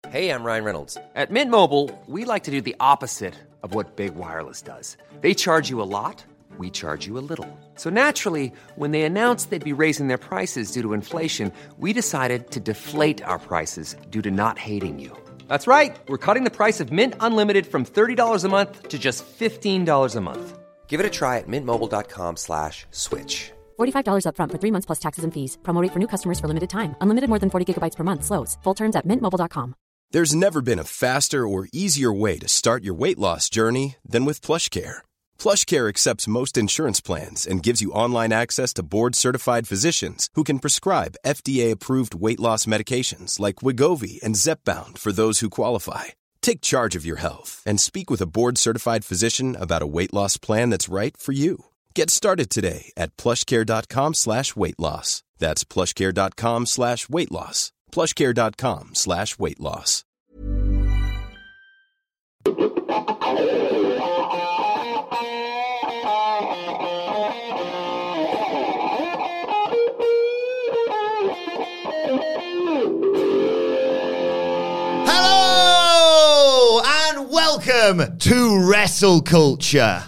Hey, I'm Ryan Reynolds. At Mint Mobile, we like to do the opposite of what Big Wireless does. They charge you a lot, we charge you a little. So naturally, when they announced they'd be raising their prices due to inflation, we decided to deflate our prices due to not hating you. That's right. We're cutting the price of Mint Unlimited from $30 a month to just $15 a month. Give it a try at mintmobile.com/switch. $45 up front for 3 months plus taxes and fees. Promo rate for new customers for limited time. Unlimited more than 40 gigabytes per month. Slows full terms at mintmobile.com. There's never been a faster or easier way to start your weight loss journey than with PlushCare. PlushCare accepts most insurance plans and gives you online access to board-certified physicians who can prescribe FDA-approved weight loss medications like Wegovy and Zepbound for those who qualify. Take charge of your health and speak with a board-certified physician about a weight loss plan that's right for you. Get started today at plushcare.com/weight loss. That's plushcare.com/weight loss. plushcare.com/weight loss. Hello and welcome to Wrestle Culture.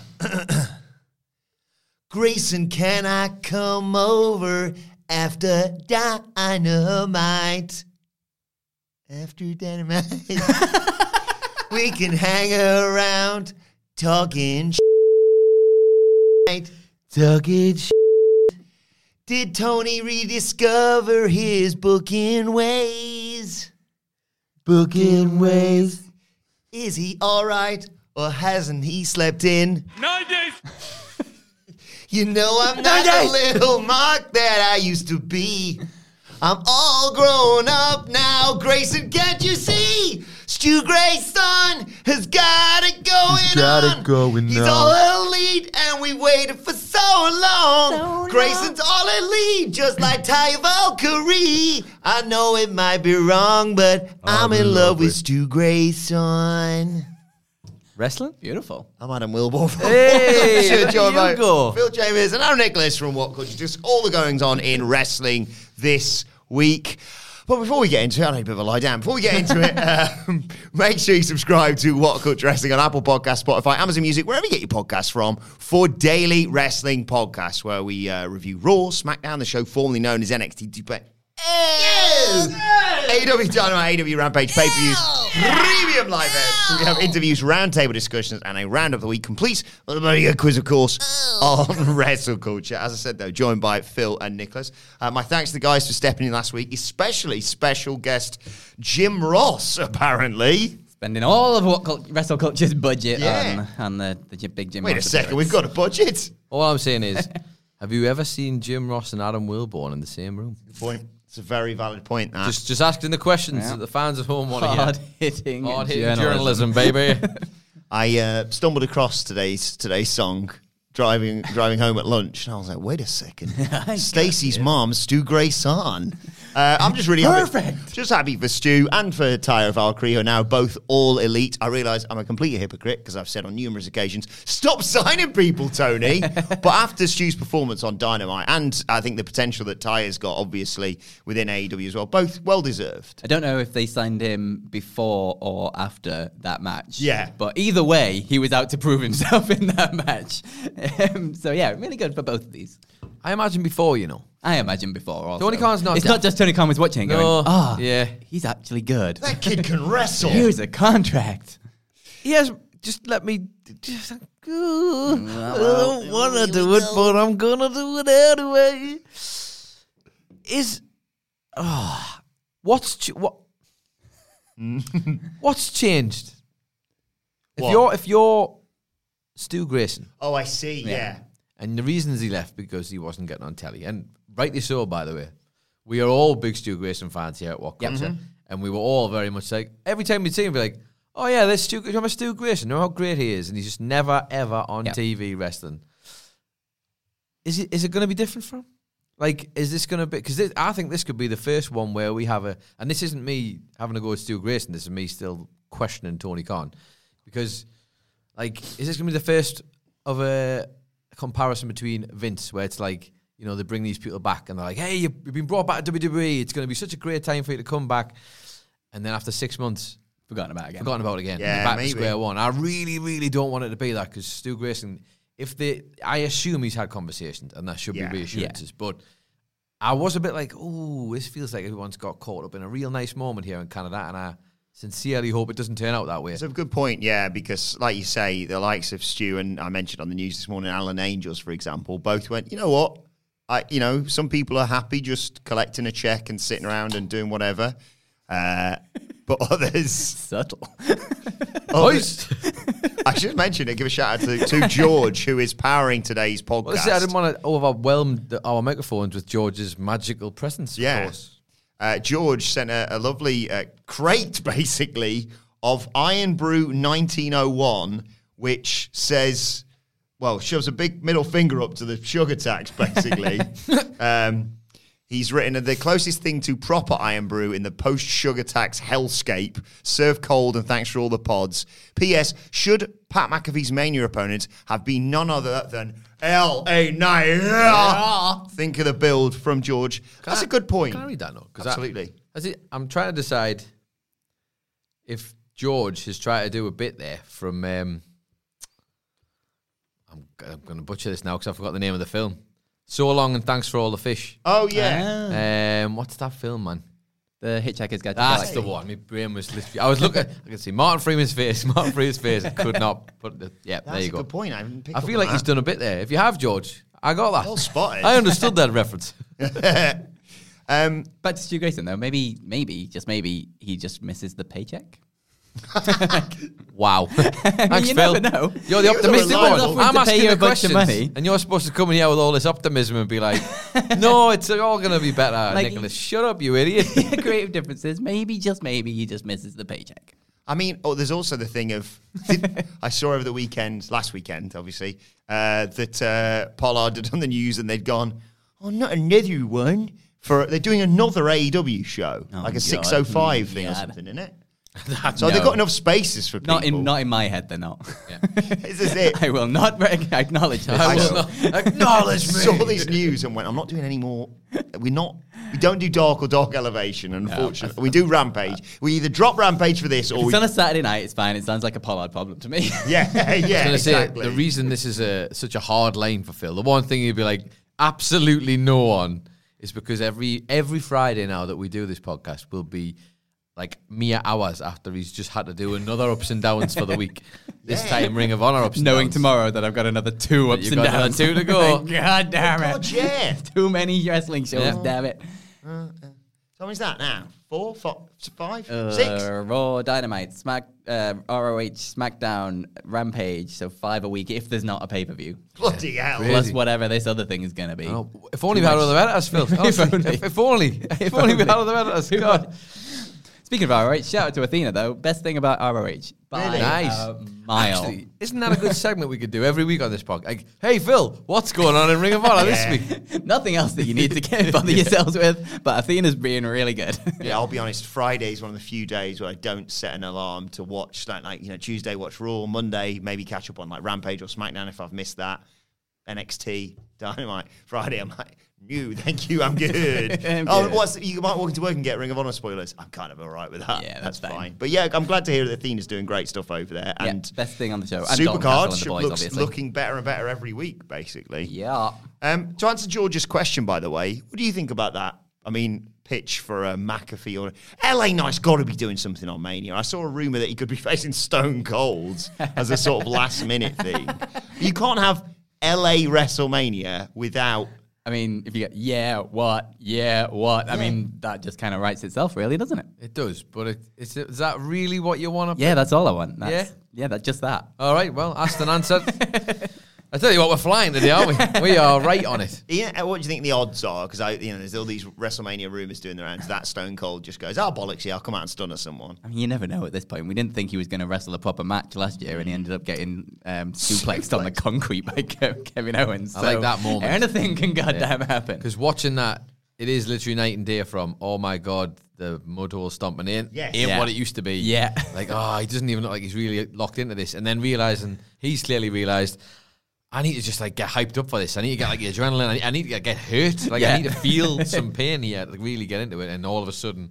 Grayson, can I come over after Dynamite? After Dynamite, we can hang around talking shit. Talking shit. Did Tony rediscover his booking ways? Booking ways. Is he all right, or hasn't he slept in? 9 days. You know I'm not the little Mark that I used to be. I'm all grown up now. Grayson, can't you see? Stu Grayson has got it going on. He's all elite, and we waited for so long. Grayson's all elite, just like Taya Valkyrie. I know it might be wrong, but I'm in love with Stu Grayson. Wrestling? Beautiful. I'm Adam Wilborn from Hey, Joined by go. Phil Chambers and Aaron Nicholas from What Culture. Just all the goings on in wrestling this week. But before we get into it, I need a bit of a lie down. Before we get into it, make sure you subscribe to What Culture Wrestling on Apple Podcasts, Spotify, Amazon Music, wherever you get your podcasts from, for daily wrestling podcasts where we review Raw, SmackDown, the show formerly known as NXT 2K. AEW Dynamite, AEW Rampage, pay-per-views, premium live events. We have interviews, roundtable discussions, and a round of the week complete with a very good quiz, of course, on Wrestle Culture. As I said, though, joined by Phil and Nicholas. My thanks to the guys for stepping in last week, especially special guest Jim Ross, apparently. Spending all of Wrestle Culture's budget on the big Jim Ross. Wait a second, we've got a budget. All I'm saying is, have you ever seen Jim Ross and Adam Wilborn in the same room? Good point. It's a very valid point. That. Just asking the questions that the fans at home want to hear. Hard-hitting journalism, baby. I stumbled across today's song driving home at lunch, and I was like, wait a second. Stacey's mom, Stu Grayson. I'm just really happy for Stu and for Taya Valkyrie, who are now both all elite. I realise I'm a complete hypocrite because I've said on numerous occasions, stop signing people, Tony. But after Stu's performance on Dynamite, and I think the potential that Taya's got, obviously, within AEW as well, both well-deserved. I don't know if they signed him before or after that match. Yeah. But either way, he was out to prove himself in that match. So, yeah, really good for both of these. I imagine before, you know. I imagine before also. Tony Khan's not It's not just Tony Khan was watching going, yeah. he's actually good. That kid can wrestle. Here's a contract. He has, just let me, I don't want to do it, but I'm going to do it anyway. What's changed? If you're Stu Grayson. Oh, I see, yeah. And the reason is he left because he wasn't getting on telly. And rightly so, by the way. We are all big Stu Grayson fans here at What Culture. And we were all very much like, every time we'd see him, we'd be like, oh yeah, there's Stu Grayson. Know how great he is. And he's just never, ever on TV wrestling. Is it going to be different for him? Like, is this going to be... Because I think this could be the first one where we have a... And this isn't me having to go with Stu Grayson. This is me still questioning Tony Khan. Because, like, is this going to be the first of a comparison between Vince, where it's like, you know, they bring these people back and they're like, hey, you've been brought back to WWE. It's going to be such a great time for you to come back. and then after 6 months, Forgotten about it again. Yeah, back maybe. to square one. I really, really don't want it to be that because Stu Grayson, I assume he's had conversations and that should be reassurances, but I was a bit like, oh, this feels like everyone's got caught up in a real nice moment here in Canada, and I sincerely hope it doesn't turn out that way. It's a good point, yeah, because like you say, the likes of Stu and I mentioned on the news this morning, Alan Angels, for example, both went, you know what? Some people are happy just collecting a check and sitting around and doing whatever. But others... Subtle. I should mention it, give a shout out to George, who is powering today's podcast. Well, I didn't want to overwhelm our microphones with George's magical presence, of course. George sent a lovely crate, basically, of Iron Brew 1901, which says, shoves a big middle finger up to the sugar tax, basically. He's written, the closest thing to proper Iron Brew in the post-sugar tax hellscape, served cold and thanks for all the pods. P.S. Should Pat McAfee's Mania opponents have been none other than L.A. Knight? Yeah. Think of the build from George. That's a good point. Can I read that note? Absolutely. I'm trying to decide if George has tried to do a bit there from... I'm going to butcher this now because I forgot the name of the film. So Long and Thanks for All the Fish. Oh, yeah. What's that film, man? The Hitchhiker's Guide to That's Galaxy. the one. My brain was literally... I was looking... I could see Martin Freeman's face. I could not put the... Yeah, That's there you a go. good point. I didn't pick I up feel on like he's that. done a bit there. If you have, George, I got that. Well spotted. I understood that reference. Back to Stu Grayson, though. Maybe, just maybe, he just misses the paycheck. Wow. Thanks, you Phil. never know. You're the optimistic reliable. one. I'm To pay asking you the a bunch of questions, money. and you're supposed to come in here with all this optimism and be like, no, it's all going to be better. Like- Nicholas, shut up, you idiot. Creative differences. Maybe, just maybe, he just misses the paycheck. I mean, there's also the thing of... I saw over the weekend, last weekend, obviously, that Pollard had done the news and they'd gone, not another one. They're doing another AEW show, like a God. 605 thing or God. something, isn't it? So They've got enough spaces for people. Not in my head, they're not. This is it. I will not acknowledge this. I will not acknowledge me. Saw this news and went, I'm not doing any more. We don't do Dark or Dark Elevation, unfortunately. We do Rampage. We either drop Rampage for this or If we... it's on a Saturday night, it's fine. It sounds like a Pollard problem to me. Yeah, exactly. The reason this is such a hard line for Phil, the one thing he'd be like, absolutely no one, is because every Friday now that we do this podcast will be like mere hours after he's just had to do another ups and downs for the week. This time, Ring of Honor ups and Knowing downs. tomorroher that I've got another 2 ups You've and got another downs. 2 to go. God damn it. God, yeah. Too many wrestling shows, Yeah. damn it. So when's that now? 4, 5, 6? Raw, Dynamite, ROH, SmackDown, Rampage. So 5 a week if there's not a pay-per-view. Bloody hell. Plus whatever this other thing is going to be. Oh, if only we had other editors, Phil. Honestly, if only we had other editors. God. Speaking of ROH, shout out to Athena, though. Best thing about ROH. By Really? Nice. a mile. Actually, isn't that a good segment we could do every week on this podcast? Like, hey, Phil, what's going on in Ring of Honor this week? Nothing else that you need to get bother yourselves with, but Athena's being really good. Yeah, I'll be honest. Friday is one of the few days where I don't set an alarm to watch. Tuesday watch Raw, Monday maybe catch up on like Rampage or SmackDown if I've missed that. NXT, Dynamite. Friday, I'm like, no, thank you, I'm good. I'm good. You might walk into work and get Ring of Honor spoilers. I'm kind of all right with that. Yeah, that's that's fine. fine. But yeah, I'm glad to hear that Athena's doing great stuff over there. Yeah, And best thing on the show. And Dalton Castle Supercard and the boys, looks obviously. looking better and better every week, basically. Yeah. To answer George's question, by the way, what do you think about that? I mean, pitch for a McAfee or LA Knight's got to be doing something on Mania. I saw a rumor that he could be facing Stone Cold as a sort of last minute thing. You can't have LA WrestleMania without. I mean, if you get, what? I mean, that just kind of writes itself, really, doesn't it? It does, but is that really what you want to Yeah, that's all I want. That's just that. All right, well, asked and answered. I tell you what, we're flying today, aren't we? We are right on it. Yeah, what do you think the odds are? Because there's all these WrestleMania rumors doing the rounds. That Stone Cold just goes, bollocks, yeah, I'll come out and stun someone. I mean, you never know at this point. We didn't think he was going to wrestle a proper match last year, and he ended up getting suplexed on the concrete by Kevin Owens. I like that moment. Anything can goddamn happen. Because watching that, it is literally night and day from, oh my God, the mud hole stomping ain't Yeah. what it used to be. Yeah. Like, he doesn't even look like he's really locked into this. And then realizing, he's clearly realized, I need to just get hyped up for this. I need to get the adrenaline. I need to get hurt. I need to feel some pain here to really get into it. And all of a sudden,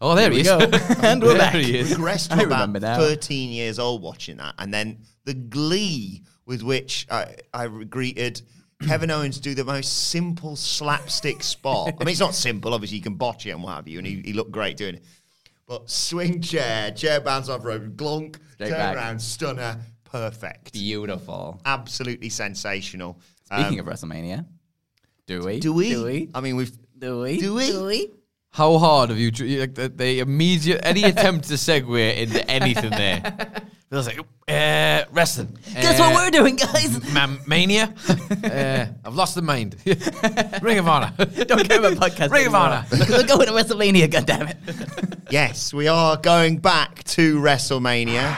Oh, there he is. Go. And we're back. There he is. Regressed I to about remember now. 13 years old watching that, and then the glee with which I greeted Kevin Owens do the most simple slapstick spot. I mean, it's not simple. Obviously, you can botch it and what have you, and he looked great doing it. But swing chair bounce off rope, glonk, Straight turn back. around, stunner, perfect. Beautiful. Absolutely sensational. Speaking of WrestleMania, do we? Do we? Do we? I mean, we've... Do we? Do we? Do we? How hard have you... Like, the immediate... Any attempt to segue into anything there. It was like, wrestling. Guess what we're doing, guys? Mania. I've lost the mind. Ring of Honor. Don't care about podcasts Ring of anymore. Honor. Because we're going to WrestleMania, goddammit. Yes, we are going back to WrestleMania.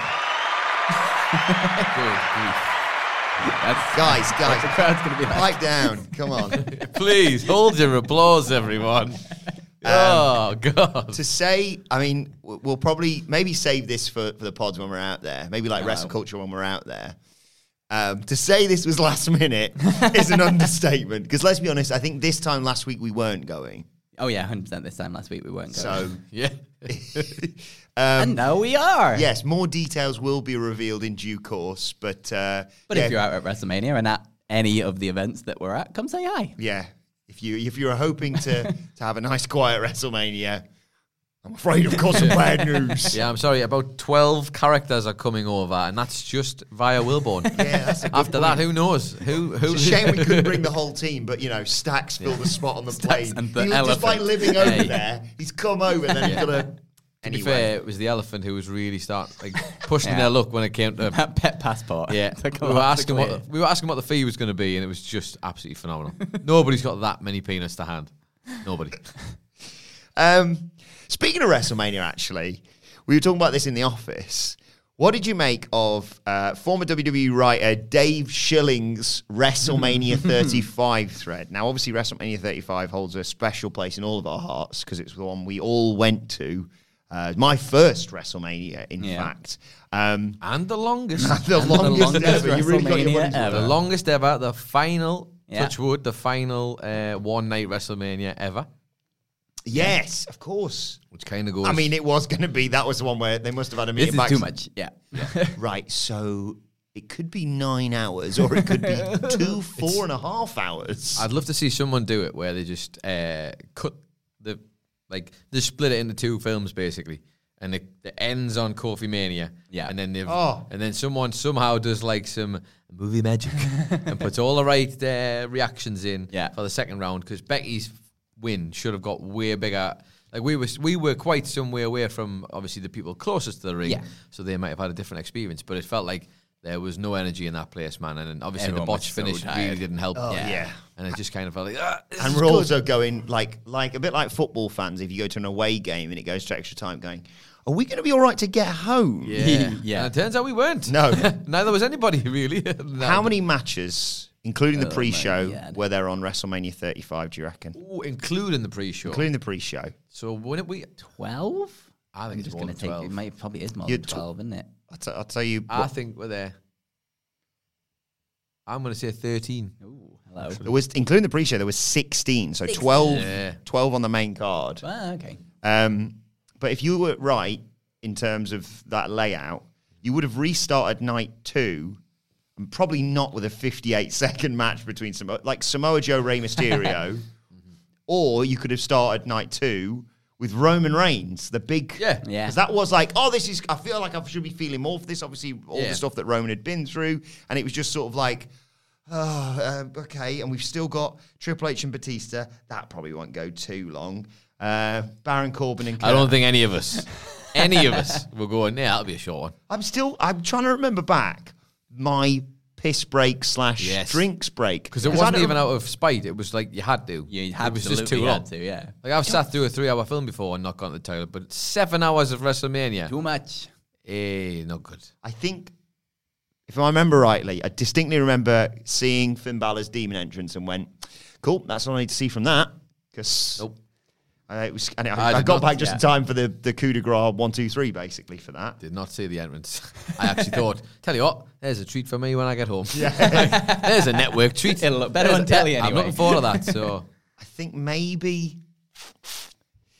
Guys, The crowd's going to be like... pipe down. Come on. Please, hold your applause, everyone. Oh, God. To say, I mean, we'll probably maybe save this for the pods when we're out there. Maybe like Wrestle Culture when we're out there. To say this was last minute is an understatement. Because let's be honest, I think this time last week we weren't going. Oh, yeah, 100% this time last week we weren't going. So, Yeah. And now we are. yes, more details will be revealed in due course. But But yeah, if you're out at WrestleMania and at any of the events that we're at, come say hi. yeah, if you're hoping to have a nice quiet WrestleMania, I'm afraid of course some bad news. Yeah, I'm sorry. About 12 characters are coming over, and that's just via Wilborn. Yeah, that's a good After that, who knows? Who? It's a shame we couldn't bring the whole team, but Stacks filled the spot on the plane. and the Just by elephant. living over Hey. there, he's come over and then he's got to. To be fair, it was the elephant who was really pushing Yeah. their luck when it came to. Pet passport. Yeah, To come we were off the asking clear. we were asking what the fee was going to be, and it was just absolutely phenomenal. Nobody's got that many peanuts to hand. Nobody. Speaking of WrestleMania, actually, we were talking about this in the office. What did you make of former WWE writer Dave Schilling's WrestleMania 35 thread? Now, obviously, WrestleMania 35 holds a special place in all of our hearts because it's the one we all went to. My first WrestleMania, in fact. And the longest. The longest longest ever. You really got your WrestleMania money's worth. ever. The longest ever. The final, Yeah. touch wood, the final one-night WrestleMania ever. Yes, of course. Which kind of goes... I mean, it was going to be, that was the one where they must have had a This meeting is back. too much. Yeah. Right, so it could be 9 hours or it could be 4.5 hours. I'd love to see someone do it where they just cut the... they split it into 2 films, basically. And it ends on Kofi Mania. Yeah. And then Oh. someone somehow does some movie magic and puts all the right reactions in for the second round, because Becky's win should have got way bigger. Like we were quite some way away from obviously the people closest to the ring, so they might have had a different experience. But it felt like there was no energy in that place, man. And obviously Everyone the was botch so finish tired. really didn't help. yeah. And it just kind of felt like, this And is we're good. also going, like a bit like football fans, if you go to an away game and it goes to extra time, going, are we going to be all right to get home? Yeah. Yeah. And it turns out we weren't. No. Neither was anybody, really. No. How many matches, including the Oh, pre-show, my God. were there on WrestleMania 35, do you reckon? Ooh, including the pre-show. Including the pre-show. So wouldn't we... 12? I think I'm it's just more going to than take 12. it. Probably is more You're than 12, isn't it? I'll tell you. I think we're there. I'm going to say 13. Ooh, hello. There was, including the pre-show, there was 16. So 12, Yeah. 12 on the main card. Ah, okay. But if you were right in terms of that layout, you would have restarted night 2, and probably not with a 58-second match between Samoa Joe, Rey Mysterio, or you could have started night 2 with Roman Reigns, the big... Yeah. Yeah. Because that was like, I feel like I should be feeling more for this, obviously, all Yeah. the stuff that Roman had been through, and it was just sort of like, okay, and we've still got Triple H and Batista. That probably won't go too long. Baron Corbin and Kurt. I don't think any of us will go in. Yeah, that'll be a short one. I'm trying to remember back my piss break / Yes. drinks break. Because it I wasn't don't- even out of spite. It was like you had to. You it was just too absolutely long. had to, yeah. Like I've sat through a 3-hour film before and not gone to the toilet, but 7 hours of WrestleMania, Too much. not good. I think, if I remember rightly, I distinctly remember seeing Finn Balor's demon entrance and went, cool, that's all I need to see from that. Because Nope. I did got not- back just in time for the coup de grace 1, 2, 3, basically, for that. Did not see the entrance. I actually thought, tell you what, there's a treat for me when I get home. There's a network treat. It'll look better on telly I'm anyway. looking forward to that. So I think maybe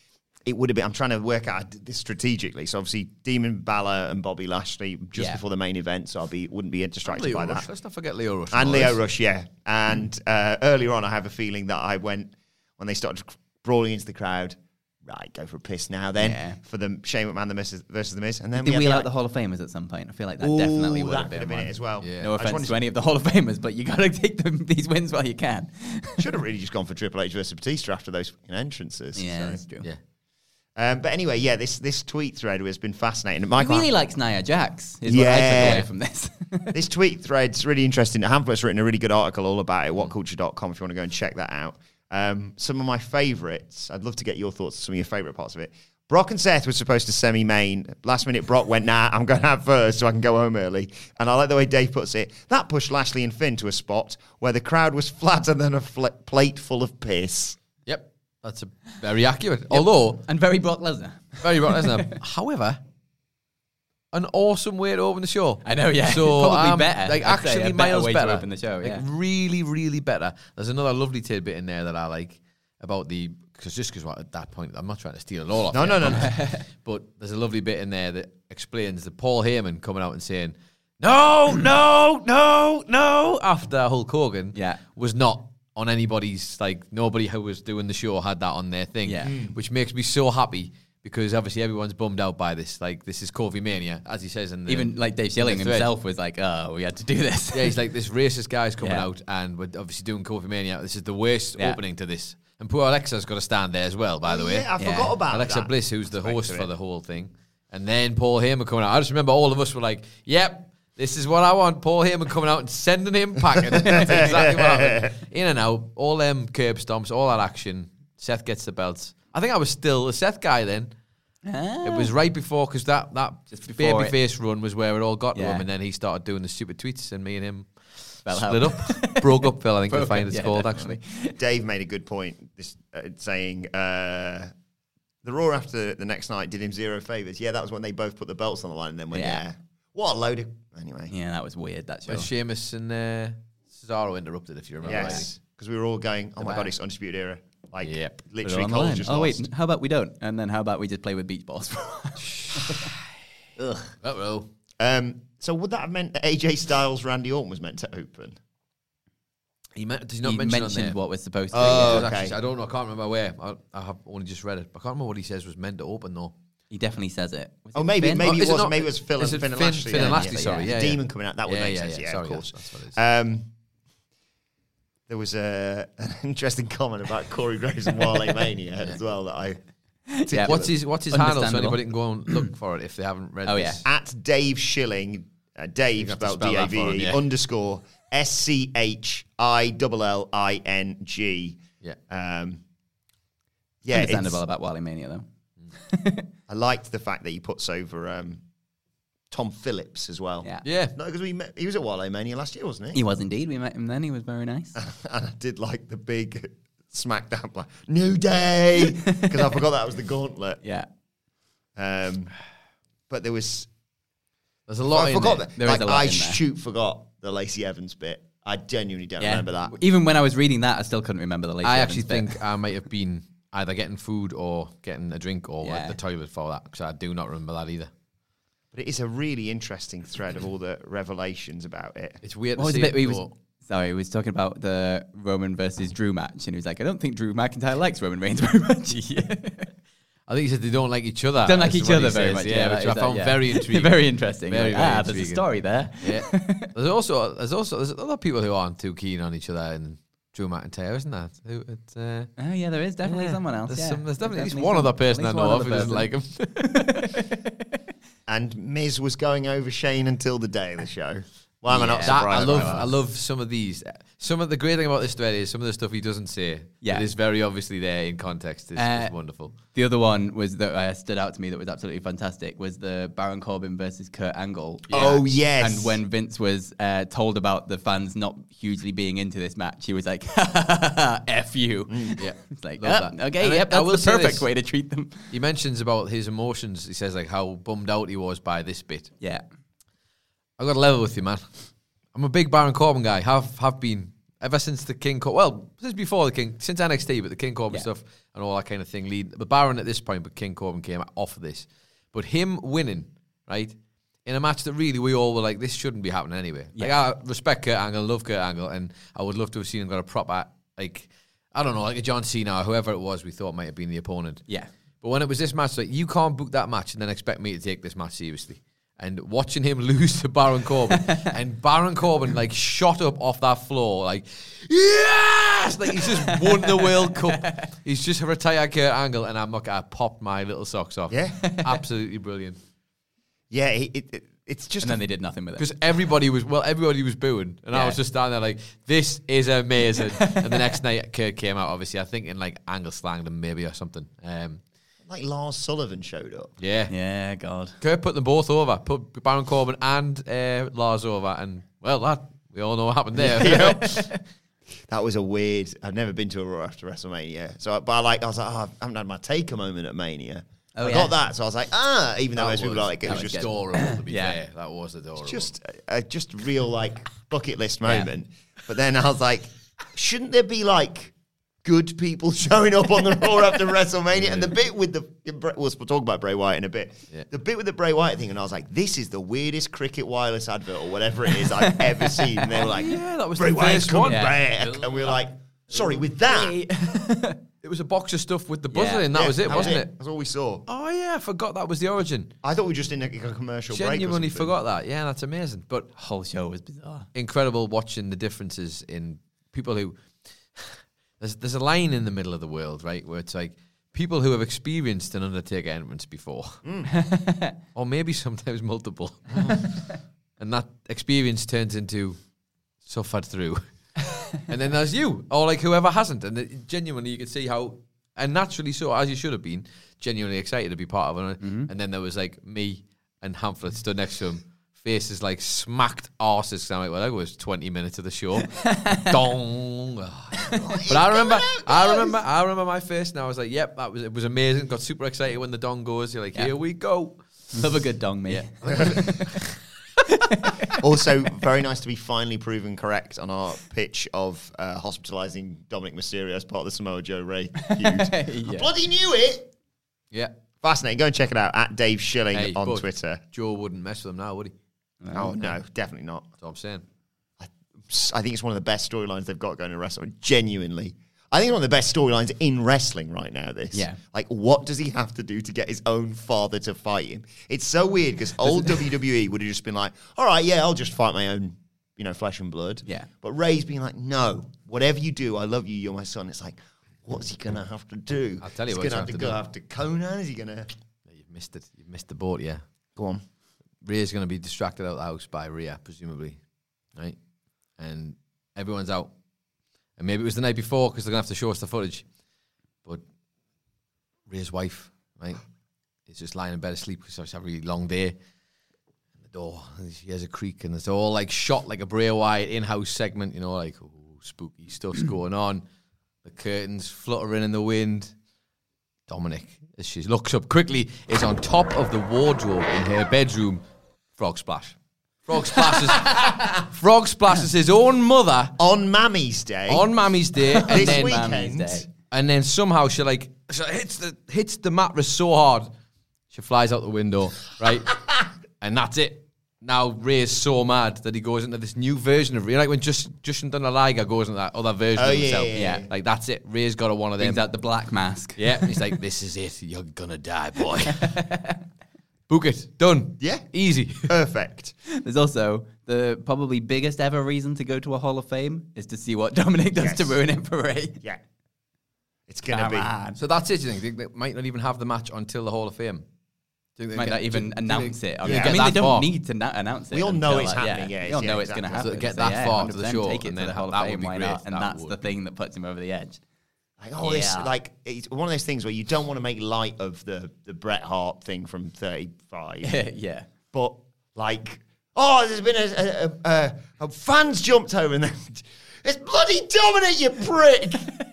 it would have been. I'm trying to work out this strategically. So obviously, Demon Balor and Bobby Lashley just before the main event. So wouldn't be distracted by that. Let's not forget Leo Rush. And Leo Rush, yeah. And earlier on, I have a feeling that I went when they started brawling into the crowd. Right, go for a piss now then for the Shane McMahon versus The Miz. And then we wheel out the Hall of Famers at some point. I feel like that definitely would have been it as well. Yeah. No offense to any of the Hall of Famers, but you got to take these wins while you can. Should have really just gone for Triple H versus Batista after those entrances. Yeah, so. that's true. Yeah. But anyway, this tweet thread has been fascinating. He really likes Nia Jax, is what I took away from this. This tweet thread's really interesting. Hamlet's written a really good article all about it, whatculture.com, if you want to go and check that out. Some of my favourites, I'd love to get your thoughts on some of your favourite parts of it. Brock and Seth were supposed to semi-main. Last minute, Brock went, nah, I'm going to have first so I can go home early. And I like the way Dave puts it. That pushed Lashley and Finn to a spot where the crowd was flatter than a plate full of piss. Yep, that's very accurate. Yep. Although... And very Brock Lesnar. Very Brock Lesnar. However... An awesome way to open the show. I know, yeah. So, probably better. Like, I'd say actually, a better miles way better. to open the show, yeah. Like, really, really better. There's another lovely tidbit in there that I like about because at that point, I'm not trying to steal it all off. No. But there's a lovely bit in there that explains that Paul Heyman coming out and saying, no, after Hulk Hogan was not on anybody's, like, nobody who was doing the show had that on their thing. Yeah. Which makes me so happy. Because obviously everyone's bummed out by this. Like, this is Kofi Mania, as he says in the... Even, like, Dave Schilling himself was like, oh, we had to do this. Yeah, he's like, this racist guy's coming out, and we're obviously doing Kofi Mania. This is the worst opening to this. And poor Alexa's got to stand there as well, by the way. Yeah, I forgot about Alexa that. Bliss, who's the host for the whole thing. And then Paul Heyman coming out. I just remember all of us were like, yep, this is what I want. Paul Heyman coming out and sending him packing. That's exactly what happened. In and out, all them curb stomps, all that action. Seth gets the belts. I think I was still a Seth guy then. It was right before, because that babyface run was where it all got to him, and then he started doing the stupid tweets, and me and him split up. Broke up, Phil, I think you'll find it's called, definitely. actually. Dave made a good point, saying the Raw after the next night did him zero favours. Yeah, that was when they both put the belts on the line and then went, what a load of... Anyway. Yeah, that was weird, that show. When Sheamus and Cesaro interrupted, if you remember. Yes, because we were all going, oh my God, it's Undisputed Era. Like, literally, on Cole's just lost. Wait, how about we don't? And then how about we just play with beach balls? Ugh. Uh-oh. So would that have meant that AJ Styles, Randy Orton was meant to open? Does he not He mention mentioned on there? what was supposed to Oh, be. okay. Actually, I don't know. I can't remember where. I have only just read it. I can't remember what he says was meant to open, though. He definitely says it. Was Oh, it maybe Finn? it is it was. not- Maybe it was Finn is and it Finn and Finn- Lashley. Finn and then, Lashley, sorry, yeah, Demon yeah. coming out. That would make sense. Yeah, sorry, of course. That's what it is. There was an interesting comment about Corey Graves and Wale Mania as well that I... Yeah. What's his handle so Understandable. anybody can go and look for it if they haven't read this? At Dave Shilling, Dave have to spelled spell that for him, D-A-V-E, yeah. _ SCHILLING. Yeah. Yeah, Understandable about Wally Mania, though. I liked the fact that he puts over Tom Phillips as well. Yeah. Yeah. No, because he was at Wale Mania last year, wasn't he? He was indeed. We met him then. He was very nice. And I did like the big SmackDown, like, New Day, because I forgot that was the gauntlet. Yeah. But there was... There's a lot I in forgot there. that. There is Like, a lot I in there. forgot the Lacey Evans bit. I genuinely don't Yeah. remember that. Even when I was reading that, I still couldn't remember the Lacey I Evans actually bit. think I might have been either getting food or getting a drink or Yeah. at the toilet for that, because I do not remember that either. But it is a really interesting thread of all the revelations about it. It's weird What to was see the bit it, he was? though. Sorry, he was talking about the Roman versus Drew match, and he was like, "I don't think Drew McIntyre likes Roman Reigns very much." I think he said they don't like each other. Don't like is each what other he very says, much. Yeah, that which is I that, found yeah. very intriguing. Very interesting. Very, Like, very there's a intriguing. story there. Yeah. There's other people who aren't too keen on each other, and Drew McIntyre, isn't that? Oh yeah, there is definitely someone else. There's definitely at least one other person I know of who doesn't like him. And Miz was going over Shane until the day of the show. Why am I not Yeah. surprised? I love some of these. Some of the great thing about this thread is some of the stuff he doesn't say. Yeah. It is very obviously there in context. It's wonderful. The other one was that stood out to me that was absolutely fantastic was the Baron Corbin versus Kurt Angle. Oh, yes. And when Vince was told about the fans not hugely being into this match, he was like, "F you." Yeah. It's like, Love that. okay, And yep, I that's will the say perfect this. way to treat them. He mentions about his emotions. He says like how bummed out he was by this bit. Yeah. I got to level with you, man. I'm a big Baron Corbin guy. Have been ever since the King Corbin, well, since before the King, since NXT, but the King Corbin stuff and all that kind of thing. The Baron at this point, but King Corbin came off of this. But him winning, right, in a match that really we all were like, this shouldn't be happening anyway. Yeah. Like, I respect Kurt Angle, love Kurt Angle, and I would love to have seen him got a proper, like, I don't know, like a John Cena or whoever it was we thought might have been the opponent. Yeah. But when it was this match, like, you can't book that match and then expect me to take this match seriously. And watching him lose to Baron Corbin, and Baron Corbin, like, shot up off that floor, like, yes! Like, he's just won the World Cup. He's just retired Kurt Angle, and I popped my little socks off. Yeah. Absolutely brilliant. Yeah, it's just... And then they did nothing with it. Because everybody was booing, and I was just standing there like, this is amazing. And the next night, Kurt came out, obviously, I think in, like, Angle slanged him maybe or something. Like Lars Sullivan showed up. Yeah. Yeah, God. Kurt put them both over, put Baron Corbin and Lars over, and, well, we all know what happened there. That was a weird... I've never been to a Raw after WrestleMania. So, but I was like, I haven't had my Taker moment at Mania. I got that, so I was like, even though most people are like, it was just adorable, to be fair. That was adorable. just real, like, bucket list moment. But then I was like, shouldn't there be, like, good people showing up on the Raw after WrestleMania? And the bit with we'll talk about Bray Wyatt in a bit. Yeah. The bit with the Bray Wyatt thing, and I was like, this is the weirdest Cricket Wireless advert or whatever it is I've ever seen. And they were like, that was Bray the Wyatt's first coming one. back. And we were like, sorry, with that? It was a box of stuff with the buzzer in. That was it, wasn't it? That's all we saw. Oh, yeah, I forgot that was the origin. I thought we were just in a commercial break. Genuinely forgot that. Yeah, that's amazing. But Whole show was bizarre. incredible watching the differences in people who... There's a line in the middle of the world, right, where it's like people who have experienced an Undertaker entrance before, or maybe sometimes multiple, and that experience turns into suffered through. And then there's you, or like whoever hasn't, and genuinely you could see how, and naturally so, as you should have been, genuinely excited to be part of it. And then there was like me and Hamlet stood next to him. Faces like smacked arses. So I'm like, well, that was 20 minutes of the show. Dong. But I remember my face, and I was like, yep, it was amazing. Got super excited when the dong goes. You're like, here we go. Love a good dong, mate. Also, very nice to be finally proven correct on our pitch of hospitalizing Dominic Mysterio as part of the Samoa Joe Ray feud. I bloody knew it. Yeah. Fascinating. Go and check it out at Dave Schilling on Twitter. Joe wouldn't mess with him now, would he? Oh, no, definitely not. That's what I'm saying. I think it's one of the best storylines they've got going in wrestling. Genuinely. I think it's one of the best storylines in wrestling right now, this. Yeah. Like, what does he have to do to get his own father to fight him? It's so weird, because old WWE would have just been like, all right, yeah, I'll just fight my own, flesh and blood. Yeah. But Ray's being like, no, whatever you do, I love you, you're my son. It's like, what's he going to have to do? I'll tell you he's what going to have have to to go do. after Conan? Is he going to... You've missed it. You've missed the boat, yeah. Go on. Rhea's going to be distracted out of the house by Rhea, presumably, right? And everyone's out. And maybe it was the night before because they're going to have to show us the footage. But Rhea's wife, right, is just lying in bed asleep because she's had a really long day. And the door, and she hears a creak, and it's all like shot like a Bray Wyatt in-house segment, like, ooh, spooky stuff's going on. The curtains fluttering in the wind. Dominic, as she looks up quickly, is on top of the wardrobe in her bedroom. Frog splash. Frog splashes his own mother On Mammy's Day. on Mammy's Day, and this then weekend. and then somehow she hits the mattress so hard she flies out the window, right? And that's it. Now Ray's so mad that he goes into this new version of Ray, like when Justin Liger goes into that other version of himself. yeah. Like that's it. Ray's got one of them. Brings out the black mask. Yeah, and he's like, this is it. You're gonna die, boy. Book it. Done. Yeah. Easy. Perfect. There's also the probably biggest ever reason to go to a Hall of Fame is to see what Dominic does to ruin it for Ray. Yeah. It's going to be... So that's it, you think? They might not even have the match until the Hall of Fame. Might not even announce it. I Yeah. mean, Get they that far. don't need to announce it. We all know until, it's like, happening, yeah, We all know it's exactly. going to happen. So get So, that far to the 100% show, take it and to then the Hall that of would Fame, be why great. not? And That that's would the be thing that puts him over the edge. Like, this, like, it's one of those things where you don't want to make light of the Bret Hart thing from 35. Yeah. But, like, there's been a fans jumped over and then... It's bloody Dominic, you prick!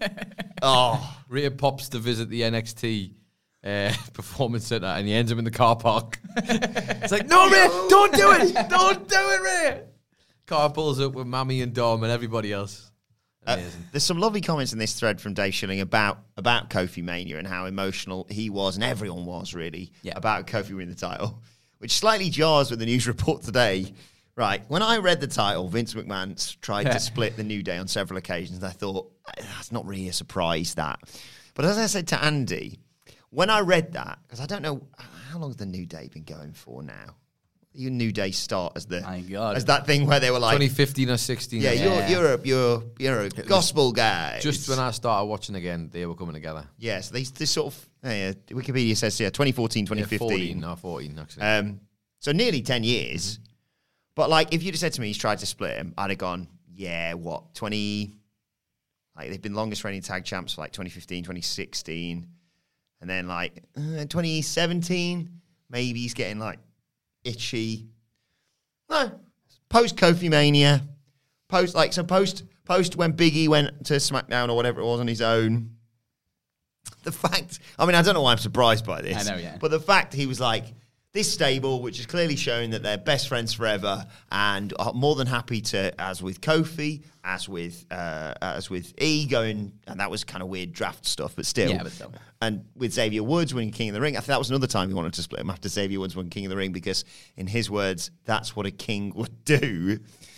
Rhea pops to visit the NXT Performance Center and he ends up in the car park. It's like, no, Rhea, don't do it! Don't do it, Rhea! Car pulls up with Mammy and Dom and everybody else. Amazing. There's some lovely comments in this thread from Dave Schilling about Kofi Mania and how emotional he was, and everyone was really, about Kofi winning the title, which slightly jars with the news report today. Right, when I read the title, Vince McMahon tried to split the New Day on several occasions, and I thought, that's not really a surprise, that. But as I said to Andy, when I read that, because I don't know, how long has the New Day been going for now? Your New Day start as that thing where they were like 2015 or 16. Yeah, you're a gospel guy. Just when I started watching again, they were coming together. Yeah, so they sort of Wikipedia says 2014, 2015. 14 actually. So nearly 10 years. But like, if you'd have said to me he's tried to split him, I'd have gone, 20. Like they've been longest reigning tag champs for like 2015, 2016, and then like 2017, maybe he's getting like itchy. No, post Kofi Mania, post when Big E went to SmackDown or whatever it was on his own. The fact, I mean, I don't know why I'm surprised by this. I know, yeah. But the fact he was like, this stable, which is clearly showing that they're best friends forever, and are more than happy to, as with Kofi, as with E going, and that was kind of weird draft stuff, but still. Yeah, but still. And with Xavier Woods winning King of the Ring, I think that was another time he wanted to split him after Xavier Woods won King of the Ring, because in his words, that's what a king would do.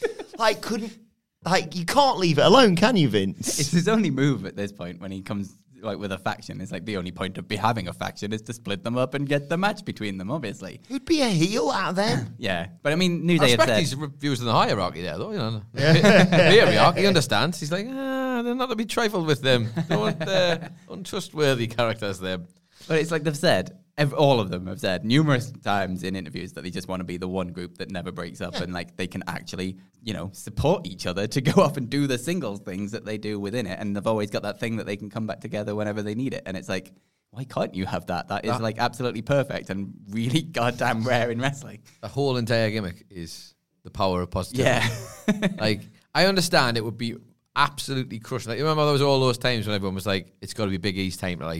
You can't leave it alone, can you, Vince? It's his only move at this point when he comes like with a faction. It's like the only point of having a faction is to split them up and get the match between them, obviously. Who'd be a heel out of them? Yeah, but I mean, New Day I had respect said... his views in the hierarchy there, though. You know, hierarchy, he understands. He's like, they're not to be trifled with them. Don't untrustworthy characters there. But it's like they've said, all of them have said numerous times in interviews that they just want to be the one group that never breaks up, and like they can actually, support each other to go off and do the singles things that they do within it. And they've always got that thing that they can come back together whenever they need it. And it's like, why can't you have that? That is like absolutely perfect and really goddamn rare in wrestling. The whole entire gimmick is the power of positivity. Yeah. Like, I understand it would be absolutely crushing. Like, you remember there was all those times when everyone was like, it's got to be Big E's time to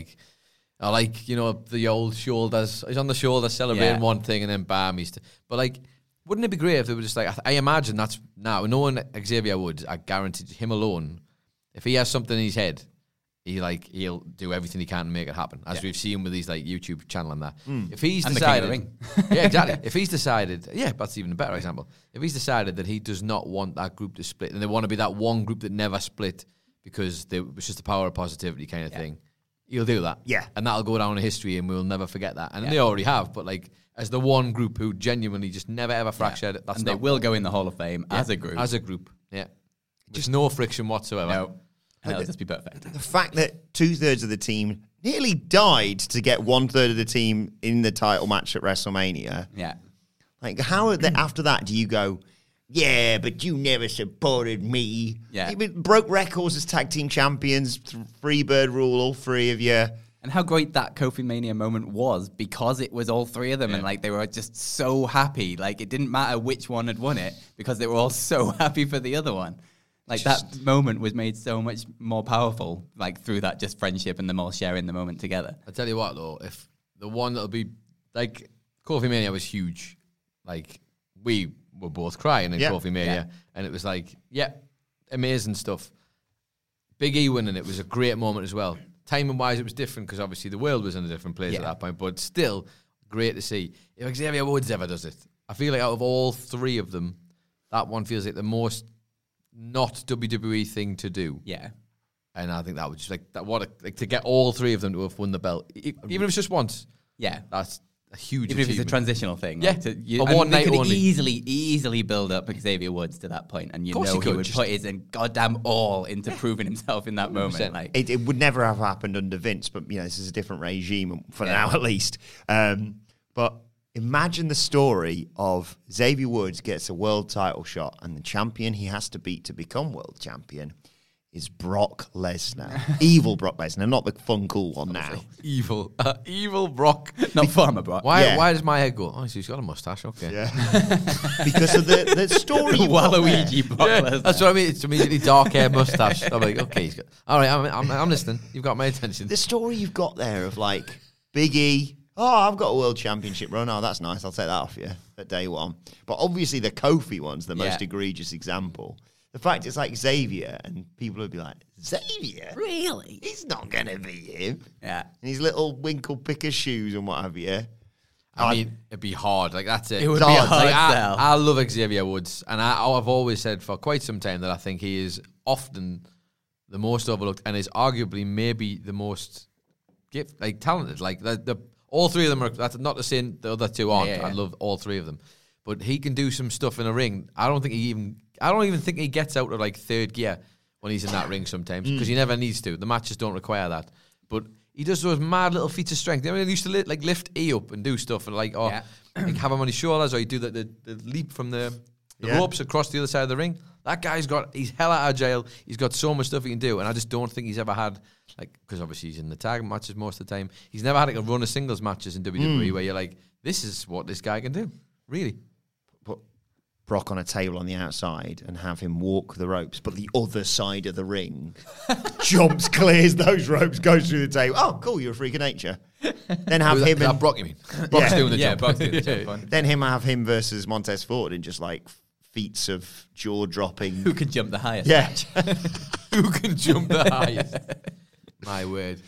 the old shoulders. He's on the shoulder celebrating one thing, and then bam, but like, wouldn't it be great if they were just like, I imagine that's now, knowing Xavier Woods, I guarantee him alone, if he has something in his head, he'll do everything he can to make it happen, as we've seen with his like YouTube channel and that. If he's decided, yeah, exactly. If he's decided, that's even a better example. If he's decided that he does not want that group to split, and they want to be that one group that never split because it was just the power of positivity kind of thing, he'll do that. Yeah. And that'll go down in history, and we'll never forget that. And they already have, but like, as the one group who genuinely just never ever fractured, that's and they will go in the Hall of Fame as a group. As a group, yeah. Just no friction whatsoever. No. And that'll just be perfect. The fact that 2/3 of the team nearly died to get 1/3 of the team in the title match at WrestleMania. Yeah. Like, how after that do you go, yeah, but you never supported me. Yeah. You broke records as tag team champions, Freebird rule, all three of you. And how great that Kofi Mania moment was, because it was all three of them, and like they were just so happy. Like, it didn't matter which one had won it, because they were all so happy for the other one. Like, that moment was made so much more powerful, like, through that just friendship and them all sharing the moment together. I tell you what, though, if the one that'll be, like, Kofi Mania was huge. Like, we were both crying in Kofi Mania, and it was like, amazing stuff. Big E winning it was a great moment as well. Timing-wise, it was different, because obviously the world was in a different place at that point, but still, great to see. If Xavier Woods ever does it, I feel like out of all three of them, that one feels like the most not WWE thing to do. Yeah. And I think that would just to get all three of them to have won the belt, even if it's just once. Yeah. That's a huge Even if achievement. it's a transitional thing. Yeah. Like, A one night they could only. easily build up Xavier Woods to that point, and he would put his goddamn all into proving himself in that moment. Like, it would never have happened under Vince, but this is a different regime for now at least. But imagine the story of Xavier Woods gets a world title shot, and the champion he has to beat to become world champion is Brock Lesnar. Evil Brock Lesnar, not the fun, cool one now. Evil Brock. not Farmer Brock. Why does my head go, so he's got a mustache, okay. Yeah. Because of the story you've got there. Waluigi Brock Lesnar. That's what I mean. It's immediately dark hair mustache. I'm like, okay, he's got. All right, I'm listening. You've got my attention. The story you've got there of like Big E. Oh, I've got a world championship run. Oh, that's nice. I'll take that off you at day one. But obviously the Kofi one's the most egregious example. the fact it's like Xavier, and people would be like, Xavier? Really? He's not going to be him. Yeah. And his little winkle picker shoes and what have you. I mean, it'd be hard. Like, that's it. It would be a hard sell. I love Xavier Woods, and I've always said for quite some time that I think he is often the most overlooked and is arguably maybe the most talented. Like, all three of them are. That's not to say the other two aren't. Yeah. I love all three of them, but he can do some stuff in a ring. I don't even think he gets out of like third gear when he's in that ring sometimes, because he never needs to. The matches don't require that, but he does those mad little feats of strength. I mean, he used to lift E up and do stuff and like have him on his shoulders, or he'd do the leap from the ropes across the other side of the ring. That guy's he's hella agile. He's got so much stuff he can do, and I just don't think he's ever had, like, because obviously he's in the tag matches most of the time. He's never had like a run of singles matches in WWE where you're like, this is what this guy can do, really. Put Brock on a table on the outside and have him walk the ropes, but the other side of the ring jumps, clears those ropes, goes through the table. Oh, cool, you're a freak of nature. Then have him and Brock, you mean? Brock's doing the jump. Brock's doing the jump. Then have him versus Montez Ford in just like feats of jaw dropping. Who can jump the highest? Yeah. Who can jump the highest? My word.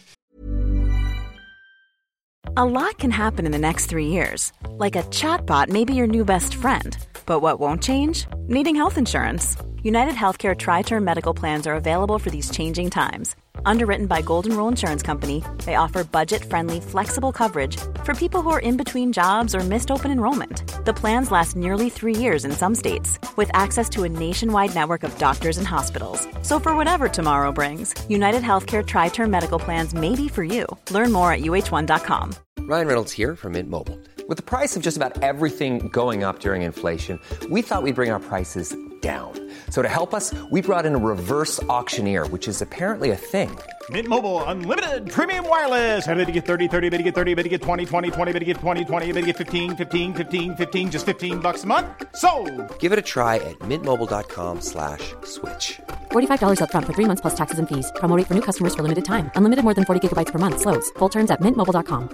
A lot can happen in the next 3 years. Like a chatbot may be your new best friend. But what won't change? Needing health insurance. United Healthcare Tri-Term Medical Plans are available for these changing times. Underwritten by Golden Rule Insurance Company, they offer budget-friendly, flexible coverage for people who are in between jobs or missed open enrollment. The plans last nearly 3 years in some states, with access to a nationwide network of doctors and hospitals. So for whatever tomorrow brings, United Healthcare Tri-Term Medical Plans may be for you. Learn more at uh1.com. Ryan Reynolds here from Mint Mobile. With the price of just about everything going up during inflation, we thought we'd bring our prices down. So to help us, we brought in a reverse auctioneer, which is apparently a thing. Mint Mobile Unlimited Premium Wireless. How to get 30, 30, bit to get 30, bit to get 20, 20, 20, bit to get 20, 20, bit to get 15, 15, 15, 15, just $15 a month? Sold! Give it a try at mintmobile.com/switch. $45 up front for 3 months plus taxes and fees. Promo rate for new customers for limited time. Unlimited more than 40 gigabytes per month. Slows full terms at mintmobile.com.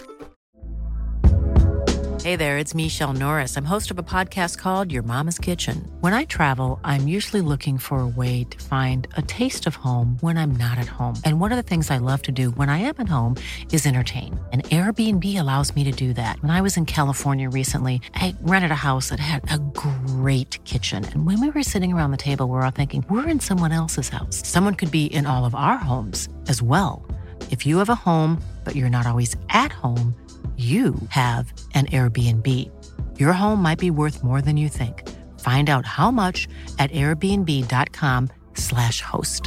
Hey there, it's Michelle Norris. I'm host of a podcast called Your Mama's Kitchen. When I travel, I'm usually looking for a way to find a taste of home when I'm not at home. And one of the things I love to do when I am at home is entertain. And Airbnb allows me to do that. When I was in California recently, I rented a house that had a great kitchen. And when we were sitting around the table, we're all thinking, we're in someone else's house. Someone could be in all of our homes as well. If you have a home, but you're not always at home, you have an Airbnb. Your home might be worth more than you think. Find out how much at airbnb.com/host.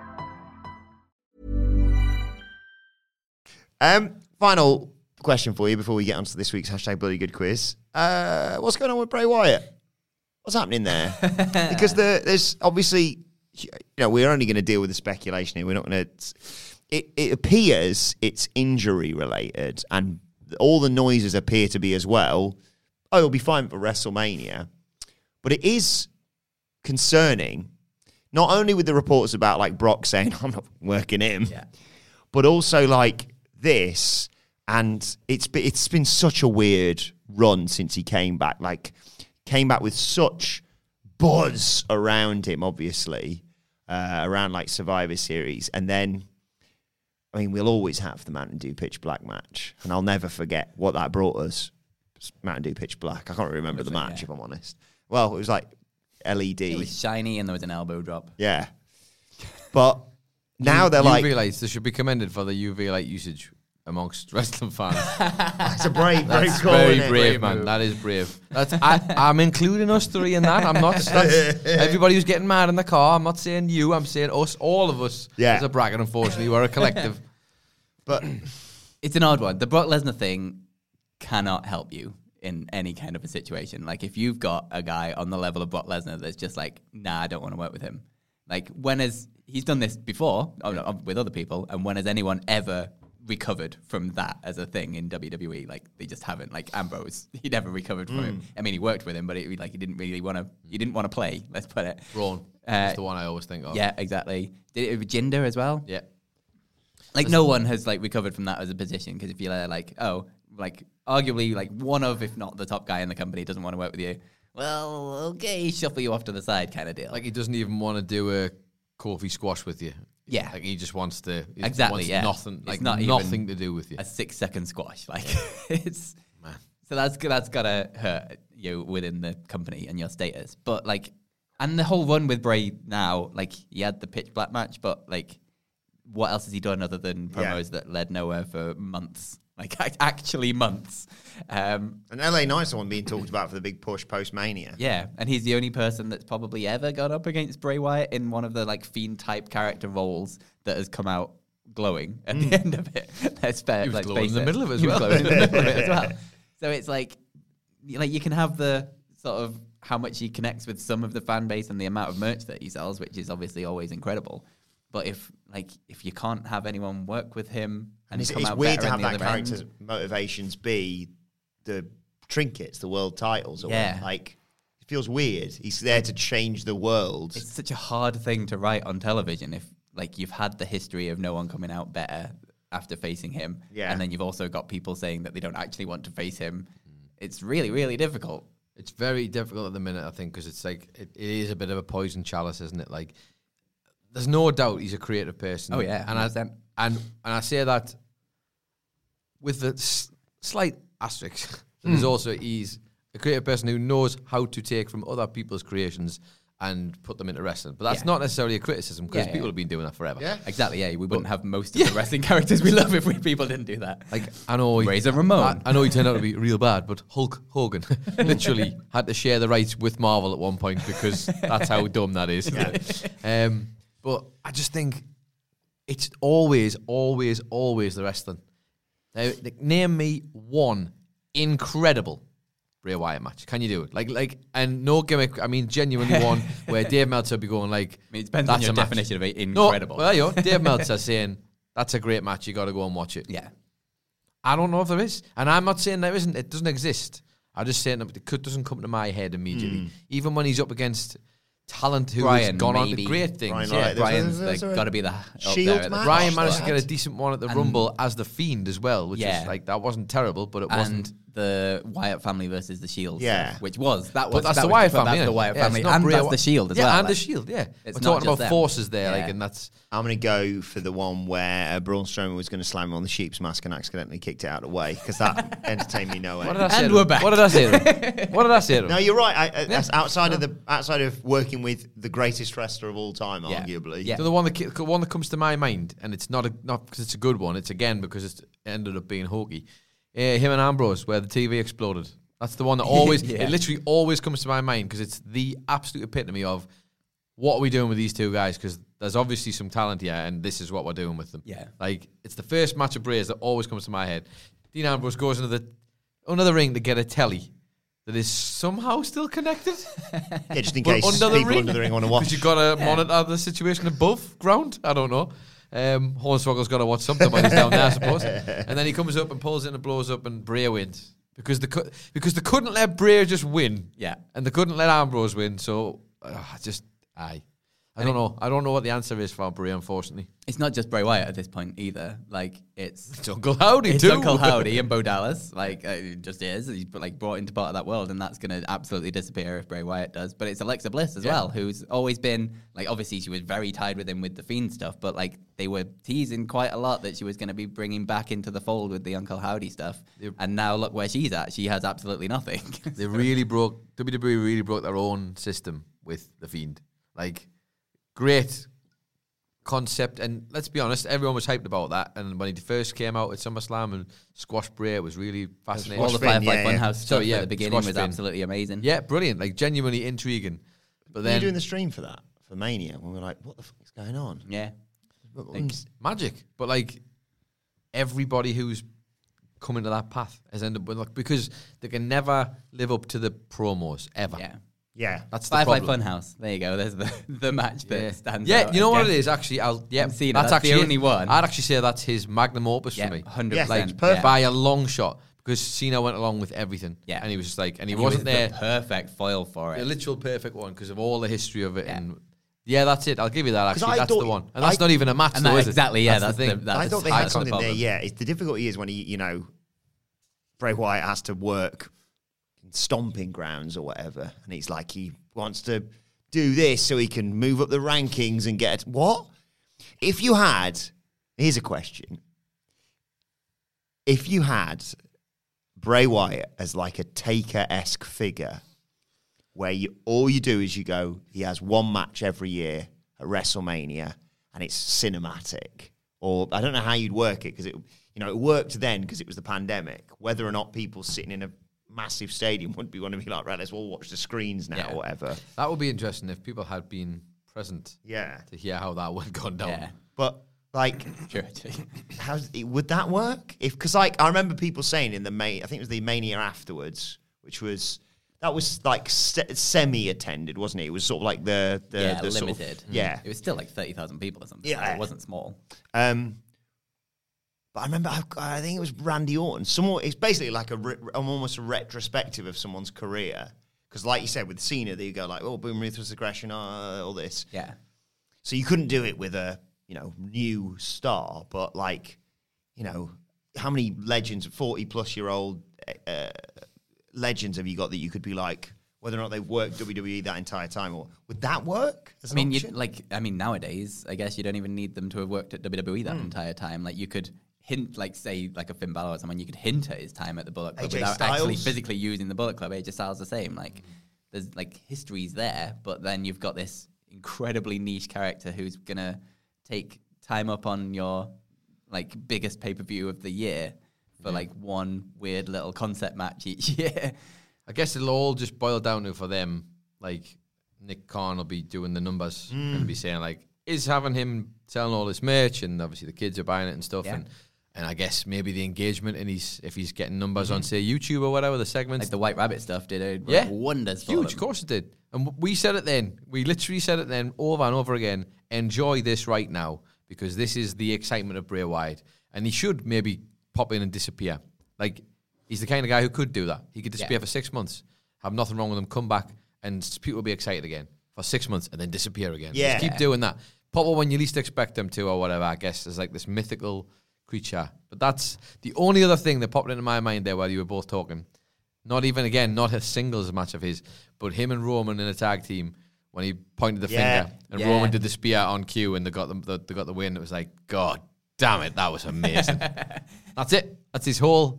Final question for you before we get on to this week's Bloody Good quiz. What's going on with Bray Wyatt? What's happening there? Because there's obviously, we're only going to deal with the speculation here. We're not going to. It appears it's injury related, and all the noises appear to be as well. Oh, he'll be fine for WrestleMania. But it is concerning, not only with the reports about like Brock saying, I'm not working him, but also like this. And it's been such a weird run since he came back. Like, came back with such buzz around him, obviously, around like Survivor Series. And then, I mean, we'll always have the Mountain Dew Pitch Black match, and I'll never forget what that brought us. Mountain Dew Pitch Black. I can't remember the match, if I'm honest. Well, it was like LED. It was shiny, and there was an elbow drop. Yeah. But now they're like... UV lights, they should be commended for the UV light usage amongst wrestling fans. That's a brave That's call, very isn't it? brave, man. That is brave. I'm including us three in that. I'm not... That's everybody who's getting mad in the car. I'm not saying you. I'm saying us, all of us. Yeah. As a bracket, unfortunately. We're a collective. But it's an odd one. The Brock Lesnar thing cannot help you in any kind of a situation. Like, if you've got a guy on the level of Brock Lesnar that's just like, nah, I don't want to work with him. Like, he's done this before with other people, and when has anyone ever recovered from that as a thing in WWE? Like, they just haven't. Like, Ambrose, he never recovered from him. I mean, he worked with him, but he didn't really want to. He didn't want to play. Let's put it. Braun. That's the one I always think of. Yeah, exactly. Did it with Jinder as well? Yeah. Like, no one has like recovered from that as a position, because if you're like, oh, like arguably like one of, if not the top guy in the company doesn't want to work with you, well, okay, shuffle you off to the side kind of deal. Like he doesn't even want to do a Kofi squash with you. Yeah. Like he just wants to. Exactly, wants yeah. Nothing. It's Like not nothing even to do with you. a 6-second squash. Like it's so that's gotta hurt you within the company and your status. But like, and the whole run with Bray now, like he had the pitch black match, but like, what else has he done other than promos that led nowhere for months? Like actually months. And LA Knight's the one being talked about for the big push post Mania. Yeah, and he's the only person that's probably ever gone up against Bray Wyatt in one of the like Fiend type character roles that has come out glowing at the end of it. That's fair. He was like, glowing in the middle of it as He was well. glowing in the middle of it as well. So it's like you can have the sort of how much he connects with some of the fan base and the amount of merch that he sells, which is obviously always incredible. But if you can't have anyone work with him and it's come out weird better to in have the that other character's end, motivations be the trinkets, the world titles. Or like, it feels weird. He's there to change the world. it's such a hard thing to write on television if like you've had the history of no one coming out better after facing him, and then you've also got people saying that they don't actually want to face him. It's really, really difficult. It's very difficult at the minute, I think, because it's like it is a bit of a poison chalice, isn't it? Like, there's no doubt he's a creative person. Oh yeah, and I say that with the slight asterisk. There's also he's a creative person who knows how to take from other people's creations and put them into wrestling. But that's not necessarily a criticism because people have been doing that forever. Yeah, exactly. Yeah, we wouldn't have most of the wrestling characters we love if people didn't do that. Like I know Razor Ramon. I know he turned out to be real bad, but Hulk Hogan literally had to share the rights with Marvel at one point because that's how dumb that is. But I just think it's always the wrestling. Now, name me one incredible Bray Wyatt match. Can you do it? Like, and no gimmick. I mean, genuinely one where Dave Meltzer would be going like, I mean, it depends on your definition of incredible. No, well, you know, Dave Meltzer saying that's a great match. You got to go and watch it. Yeah, I don't know if there is, and I'm not saying there isn't. It doesn't exist. I'm just saying that it doesn't come to my head immediately. Even when he's up against talent who has gone on to great things. Brian's got to be the Shield match. Brian managed to get a decent one at the Rumble as the Fiend as well, which is like that wasn't terrible, but it wasn't. The Wyatt family versus the Shield, stuff, which was that's the Wyatt family. That's the Wyatt family, and that's the Shield as well. Yeah, and the Shield. Yeah, we're talking about forces there, like, and that's. I'm going to go for the one where Braun Strowman was going to slam him on the sheep's mask and accidentally kicked it out of the way because that entertained me no end. What did I say? And we're back. What did I say? What did I say? No, you're right. That's outside of working with the greatest wrestler of all time, arguably. Yeah. So the one that comes to my mind, and it's not because it's a good one. It's again because it ended up being hokey. Him and Ambrose, where the TV exploded. That's the one that always, it literally always comes to my mind because it's the absolute epitome of what are we doing with these two guys? Because there's obviously some talent here, and this is what we're doing with them. Yeah. Like, it's the first match of Bray's that always comes to my head. Dean Ambrose goes into the ring to get a telly that is somehow still connected. Yeah, just in case people under the ring want to watch. Because you've got to monitor the situation above ground. I don't know. Hornswoggle's got to watch something when he's down there, I suppose. And then he comes up and pulls it and blows up, and Bray wins because they couldn't let Bray just win. Yeah, and they couldn't let Ambrose win. So I don't know. I don't know what the answer is for Bray, unfortunately. It's not just Bray Wyatt at this point either. Like it's Uncle Howdy it's too. Uncle Howdy and Bo Dallas. Like it just is. He's brought into part of that world, and that's going to absolutely disappear if Bray Wyatt does. But it's Alexa Bliss as well, who's always been like. Obviously, she was very tied with him with the Fiend stuff, but like they were teasing quite a lot that she was going to be bringing back into the fold with the Uncle Howdy stuff. And now look where she's at. She has absolutely nothing. WWE really broke their own system with the Fiend. Like. Great concept, and let's be honest, everyone was hyped about that. And when he first came out at SummerSlam and squashed Bray, it was really fascinating. All the Firefly Funhouse stuff at the beginning was Finn. absolutely amazing. Yeah, brilliant, like genuinely intriguing. But then you doing the stream for that for Mania when we were like, "What the fuck is going on?" Yeah, like, magic. But like everybody who's come into that path has ended up with because they can never live up to the promos ever. Yeah, that's the Firefly problem. Funhouse. There you go. There's the match that stands out. Yeah, you know what it is actually. That's actually the only one. I'd actually say that's his magnum opus for me. 100%. Like perfect by a long shot because Cena went along with everything. Yeah, and he was just like, and he wasn't there. The perfect foil for it. The literal perfect one because of all the history of it. Yeah. And that's it. I'll give you that. Actually, that's the one. And that's not even a match, though, is it? Exactly. Yeah, that's the thing. I thought they had something there. Yeah, the difficulty is when Bray Wyatt has to work stomping grounds or whatever, and he's like he wants to do this so he can move up the rankings and get what? If you had, here's a question: if you had Bray Wyatt as like a Taker-esque figure, where all you do is you go, he has one match every year at WrestleMania, and it's cinematic. Or I don't know how you'd work it, because it worked then because it was the pandemic. Whether or not people sitting in a massive stadium would want to be like, right, let's all watch the screens now, or whatever. That would be interesting if people had been present. Yeah, to hear how that would gone down. Yeah. But like, sure. Would that work? Because like I remember people saying in I think it was the Mania afterwards, that was like semi-attended, wasn't it? It was sort of like the limited. Sort of, it was still like 30,000 people or something. Yeah, it wasn't small. But I remember, I think it was Randy Orton. It's basically like almost a retrospective of someone's career. Because like you said, with Cena, you go like, oh, boom, ruthless aggression, all this. Yeah. So you couldn't do it with a, new star. But like, how many legends, 40-plus-year-old legends have you got that you could be like, whether or not they've worked WWE that entire time, or would that work? Nowadays, I guess you don't even need them to have worked at WWE that entire time. Like you could hint, like say, like a Finn Balor or someone, you could hint at his time at the Bullet Club without actually physically using the Bullet Club. AJ Styles the same. Like there's like history's there, but then you've got this incredibly niche character who's gonna take time up on your like biggest pay-per-view of the year for like one weird little concept match each year. I guess it'll all just boil down to, for them, like Nick Khan will be doing the numbers and be saying like, is having him selling all this merch, and obviously the kids are buying it and stuff, and I guess maybe the engagement, and if he's getting numbers on, say, YouTube or whatever, the segments. Like the White Rabbit stuff did wonders for huge, them. Of course it did. And we said it then. We literally said it then over and over again. Enjoy this right now, because this is the excitement of Bray Wyatt. And he should maybe pop in and disappear. Like, he's the kind of guy who could do that. He could disappear for 6 months, have nothing wrong with him, come back, and people will be excited again for 6 months, and then disappear again. Yeah. Just keep doing that. Pop up when you least expect them to, or whatever, I guess. Is like this mythical creature. But that's the only other thing that popped into my mind there while you were both talking. Not a singles match of his, but him and Roman in a tag team when he pointed the finger and Roman did the spear on cue and they got the win. It was like, God damn it, that was amazing. That's it. That's his whole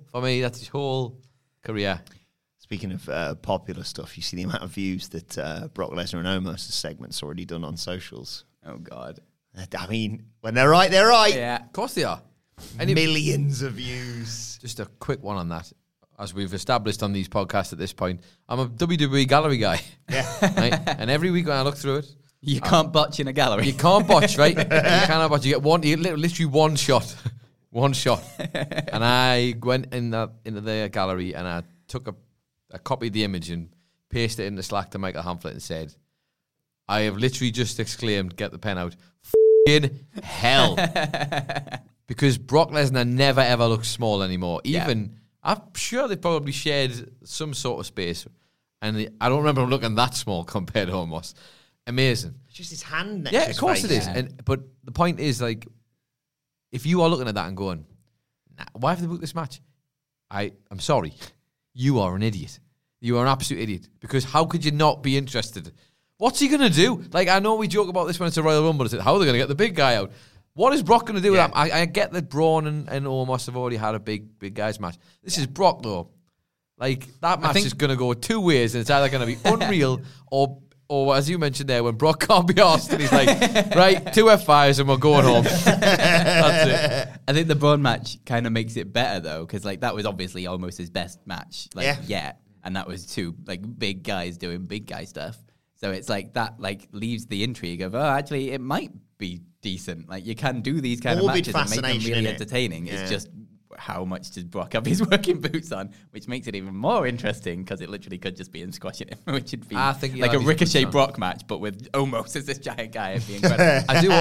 career. Speaking of popular stuff, you see the amount of views that Brock Lesnar and Omos' segment's already done on socials. Oh, God. I mean, when they're right, they're right. Yeah, of course they are. Millions of views. Just a quick one on that. As we've established on these podcasts at this point, I'm a WWE gallery guy. Yeah. Right? And every week when I look through it, you can't botch in a gallery. You can't botch, right? You cannot botch. You get literally one shot. One shot. And I went into the gallery and I took I copied the image and pasted it in the Slack to Michael Hamflett and said, I have literally just exclaimed, get the pen out, f***ing hell. Because Brock Lesnar never ever looks small anymore. I'm sure they probably shared some sort of space. And I don't remember him looking that small compared to Omos. Amazing. It's just his hand next to his of course face. it is. But the point is, like, if you are looking at that and going, nah, why have they booked this match? I'm sorry. You are an idiot. You are an absolute idiot. Because how could you not be interested? What's he going to do? Like, I know we joke about this when it's a Royal Rumble. It's like, how are they going to get the big guy out? What is Brock going to do with that? I get that Braun and Omos have already had a big guys match. This is Brock, though. Like, that match is going to go two ways, and it's either going to be unreal or as you mentioned there, when Brock can't be asked, and he's like, right, 2 F5s and we're going home. That's it. I think the Braun match kind of makes it better, though, because like that was obviously almost his best match yet, and that was two like big guys doing big guy stuff. So it's like that like leaves the intrigue of, actually, it might be decent. Like, you can do these kind of matches and make them really entertaining. It's just how much does Brock have his working boots on, which makes it even more interesting because it literally could just be him squashing him, which would be like a Ricochet Brock match, but with Omos as this giant guy. It'd be incredible.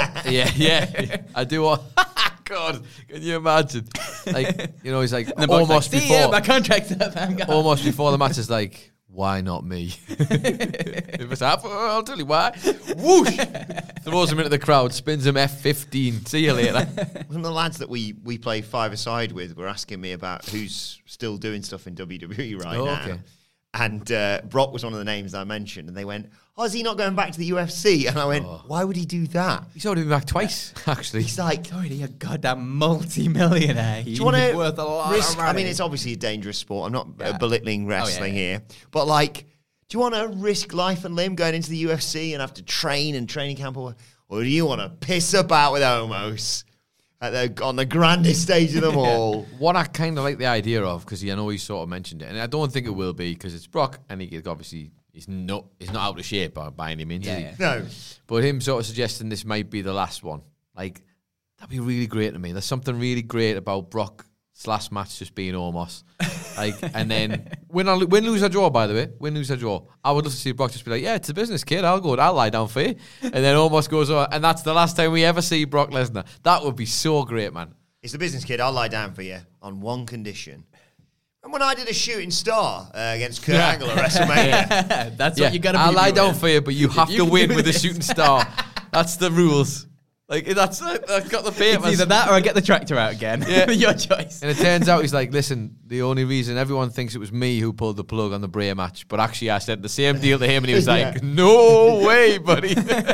I do want. God, can you imagine? Like, you know, he's like almost like, before my contract's up. Almost before the match is like, why not me? If it's half, I'll tell you why. Whoosh! Throws him into the crowd, spins him F15. See you later. Some of the lads that we play five-a-side with were asking me about who's still doing stuff in WWE right now. Okay. And Brock was one of the names I mentioned. And they went, oh, is he not going back to the UFC? And I went, why would he do that? He's already been back twice, actually. He's like, already a goddamn multi-millionaire. do you want to worth a lot risk? of money. I mean, it's obviously a dangerous sport. I'm not belittling wrestling here. But like, do you want to risk life and limb going into the UFC and have to train and training camp? Or do you want to piss about with Omos on the grandest stage of them all? What I kind of like the idea of, because I know he sort of mentioned it, and I don't think it will be, because it's Brock, and he obviously he's not out of shape by any means. No. But him sort of suggesting this might be the last one, like, that'd be really great to me. There's something really great about Brock's last match just being Omos. Like, and then win, lose, or draw, by the way. Win, lose, or draw. I would love to see Brock just be like, yeah, it's a business, kid. I'll lie down for you. And then Omos goes over, and that's the last time we ever see Brock Lesnar. That would be so great, man. It's the business, kid. I'll lie down for you on one condition. And when I did a shooting star against Kurt Angle at WrestleMania. That's what you got to be. I'll lie down for you, but you have to win with a shooting star. That's the rules. Like, I've got the papers. It's either that or I get the tractor out again. Yeah. Your choice. And it turns out he's like, listen, the only reason everyone thinks it was me who pulled the plug on the Bray match, but actually I said the same deal to him, and he was like, no way, buddy.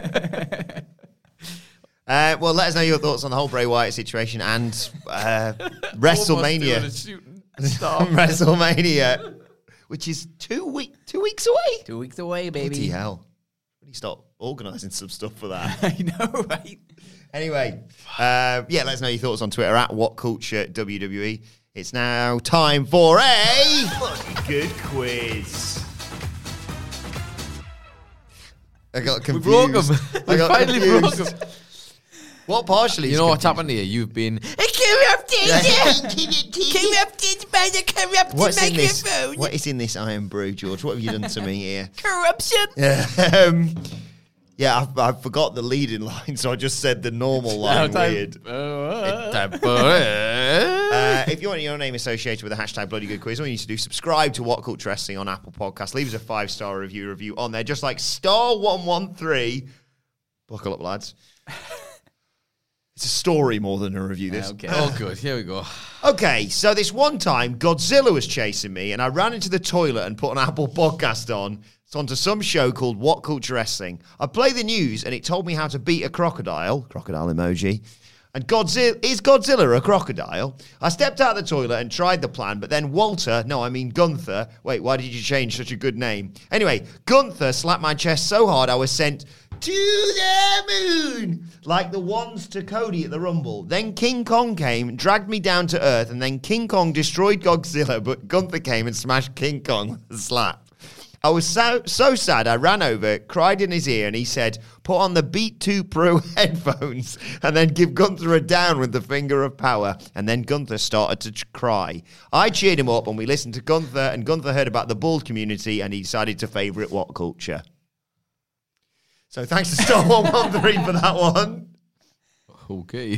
Well, let us know your thoughts on the whole Bray Wyatt situation and WrestleMania. WrestleMania, which is 2 weeks away. 2 weeks away, baby. Bloody hell. Really start organising some stuff for that. I know, right? Anyway, let us know your thoughts on Twitter at WhatCultureWWE. It's now time for a bloody good quiz. I got confused. We broke him. I got finally broke confused. him. What partially? You know what's happened here? You've been What's in this? What is in this Iron Brew, George? What have you done to me here? Corruption. I forgot the leading line, so I just said the normal line weird. If you want your name associated with the hashtag Bloody Good Quiz, all you need to do is subscribe to What Culture Wrestling on Apple Podcasts. Leave us a 5-star review on there, just like Star113. Buckle up, lads. It's a story more than a review, this. Okay. Oh, good. Here we go. Okay, so this one time, Godzilla was chasing me, and I ran into the toilet and put an Apple podcast on. It's onto some show called What Culture Wrestling. I play the news, and it told me how to beat a crocodile emoji. And is Godzilla a crocodile? I stepped out of the toilet and tried the plan, but then Gunther. Wait, why did you change such a good name? Anyway, Gunther slapped my chest so hard I was sent to the moon, like the ones to Cody at the Rumble. Then King Kong came, dragged me down to earth, and then King Kong destroyed Godzilla, but Gunther came and smashed King Kong with a slap. I was so sad, I ran over, cried in his ear, and he said, put on the Beat 2 Pro headphones and then give Gunther a down with the finger of power. And then Gunther started to cry. I cheered him up, and we listened to Gunther, and Gunther heard about the bald community, and he decided to favourite What Culture. So thanks to Star113 for that one. Okay.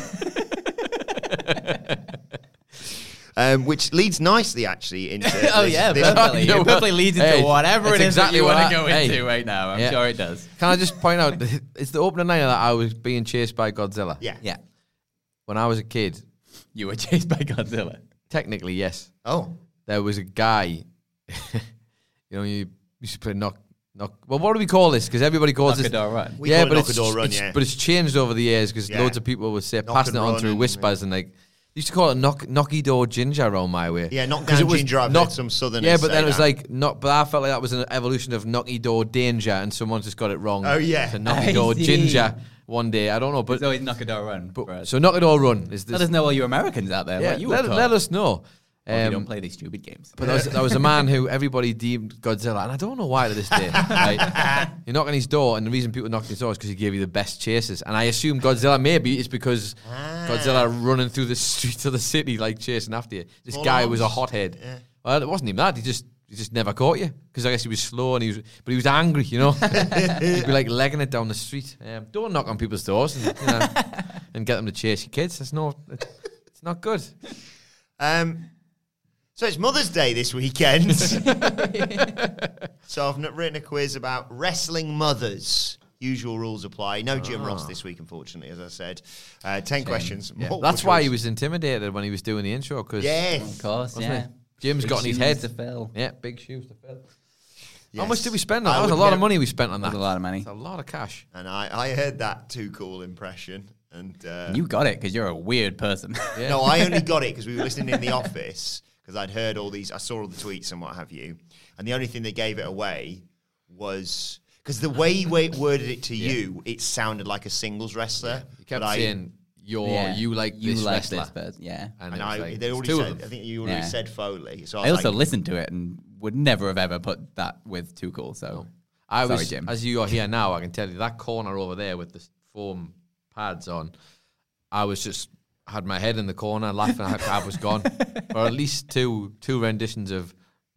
Which leads nicely, actually, into perfectly. It perfectly leads into whatever it is that you want to go into right now. I'm sure it does. Can I just point out, it's the opening night that I was being chased by Godzilla. Yeah. When I was a kid. You were chased by Godzilla? Technically, yes. Oh. There was a guy, you used to play knock. Well, what do we call this? Because everybody calls it Knock-a-door run. We call it knock-a-door run, But it's changed over the years because loads of people would say passing it on through whispers and like. Used to call it knocky door ginger around my way. Yeah, knock down ginger. I've heard some southerners. Yeah, but then it was that. but I felt like that was an evolution of knocky door danger, and someone's just got it wrong. Oh yeah, to knocky door ginger. One day, I don't know, but it's always knock a door run. So knock a door run is this. Let us know all you Americans out there. Yeah, what you let us know. We don't play these stupid games. But there was a man who everybody deemed Godzilla, and I don't know why to this day. Right? You knock on his door, and the reason people knock on his door is because he gave you the best chases. And I assume Godzilla maybe is because Godzilla running through the streets of the city like chasing after you. This guy was a hothead. Yeah. Well, it wasn't even that. He just never caught you because I guess he was slow and he was angry. You know, he'd be like legging it down the street. Don't knock on people's doors and get them to chase your kids. It's not good. So it's Mother's Day this weekend. So I've written a quiz about wrestling mothers. Usual rules apply. No Jim Ross this week, unfortunately, as I said. 10 questions. Yeah. That's why he was intimidated when he was doing the intro. Yes. Of course, yeah. Jim's Big got in his shoes head. to fill. Yeah, big shoes to fill. Yes. How much did we spend on that? I That was a would lot of never- money we spent on that. That's a lot of money. That's a lot of cash. And I heard that Too Cool impression. And You got it because you're a weird person. Yeah. no, I only got it because we were listening in the office because I'd heard all these. I saw all the tweets and what have you. And the only thing that gave it away was because the way he worded it to you, it sounded like a singles wrestler. You kept but saying, you like this wrestler. this person. Yeah. And And it was I, like, they it's already two of said. them. I think you already Yeah. said Foley. So I also like, listened to it and would never have ever put that with Too Cool. So I sorry, was, Jim. as you are here now, I can tell you that corner over there with the foam pads on, I was just had my head in the corner laughing. I was gone for at least two renditions of.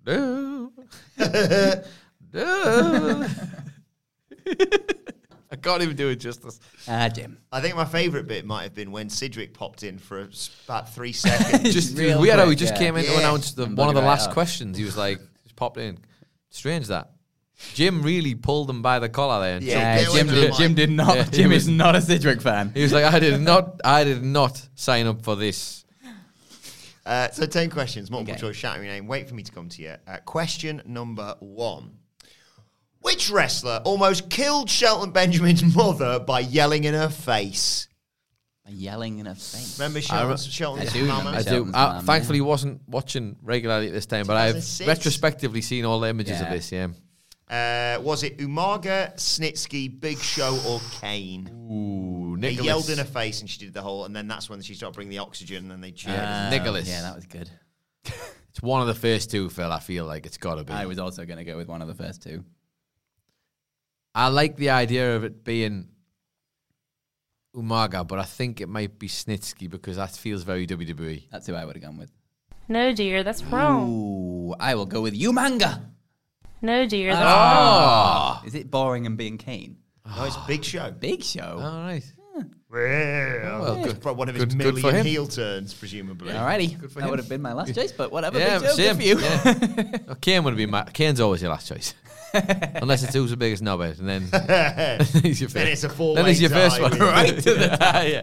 I can't even do it justice. Jim. I think my favourite bit might have been when Sidgwick popped in for about 3 seconds. Just real weird how he quick, just yeah. came in to Yeah. announce And one of the bug it right last up. questions. He was like, just popped in. Strange that. Jim really pulled him by the collar there. And Yeah. choked Get him. away from the Jim mic. did not. Yeah, he Jim was- is not a Sidgwick fan. He was like, I did not sign up for this. So 10 questions, multiple Okay. choice, shout out your name. Wait for me to come to you. Question number 1. Which wrestler almost killed Shelton Benjamin's mother by yelling in her face? Yelling in her face. Remember I Shelton's do mama? remember I do. Shelton's mum, Thankfully, yeah. wasn't watching regularly at this time, but I've 2006. retrospectively seen all the images of Yeah. this. Yeah. Was it Umaga, Snitsky, Big Show, or Kane? Ooh, They Nicholas. yelled in her face and she did the whole, and then that's when she started bringing the oxygen and then they cheered. Nicholas. Yeah, that was good. It's one of the first two, Phil. I feel like it's got to be. I was also going to go with one of the first two. I like the idea of it being Umaga, but I think it might be Snitsky because that feels very WWE. That's who I would have gone with. No, dear, that's wrong. Ooh, I will go with Umanga. No, dear, that's wrong. Oh, Is it boring and being Kane? No, it's Big Show. Big Show. all right. Well, good. Probably one of his Good for million him. heel turns, presumably. Alrighty, Good for that him. would have been my last choice, but whatever. Yeah, Big Show, same. good for you. Yeah. Oh, Kane would be Kane's always your last choice, unless it's who's the biggest knobhead, and then he's your first. Then it's a four-way Then it's your first tie one, with- right to the yeah.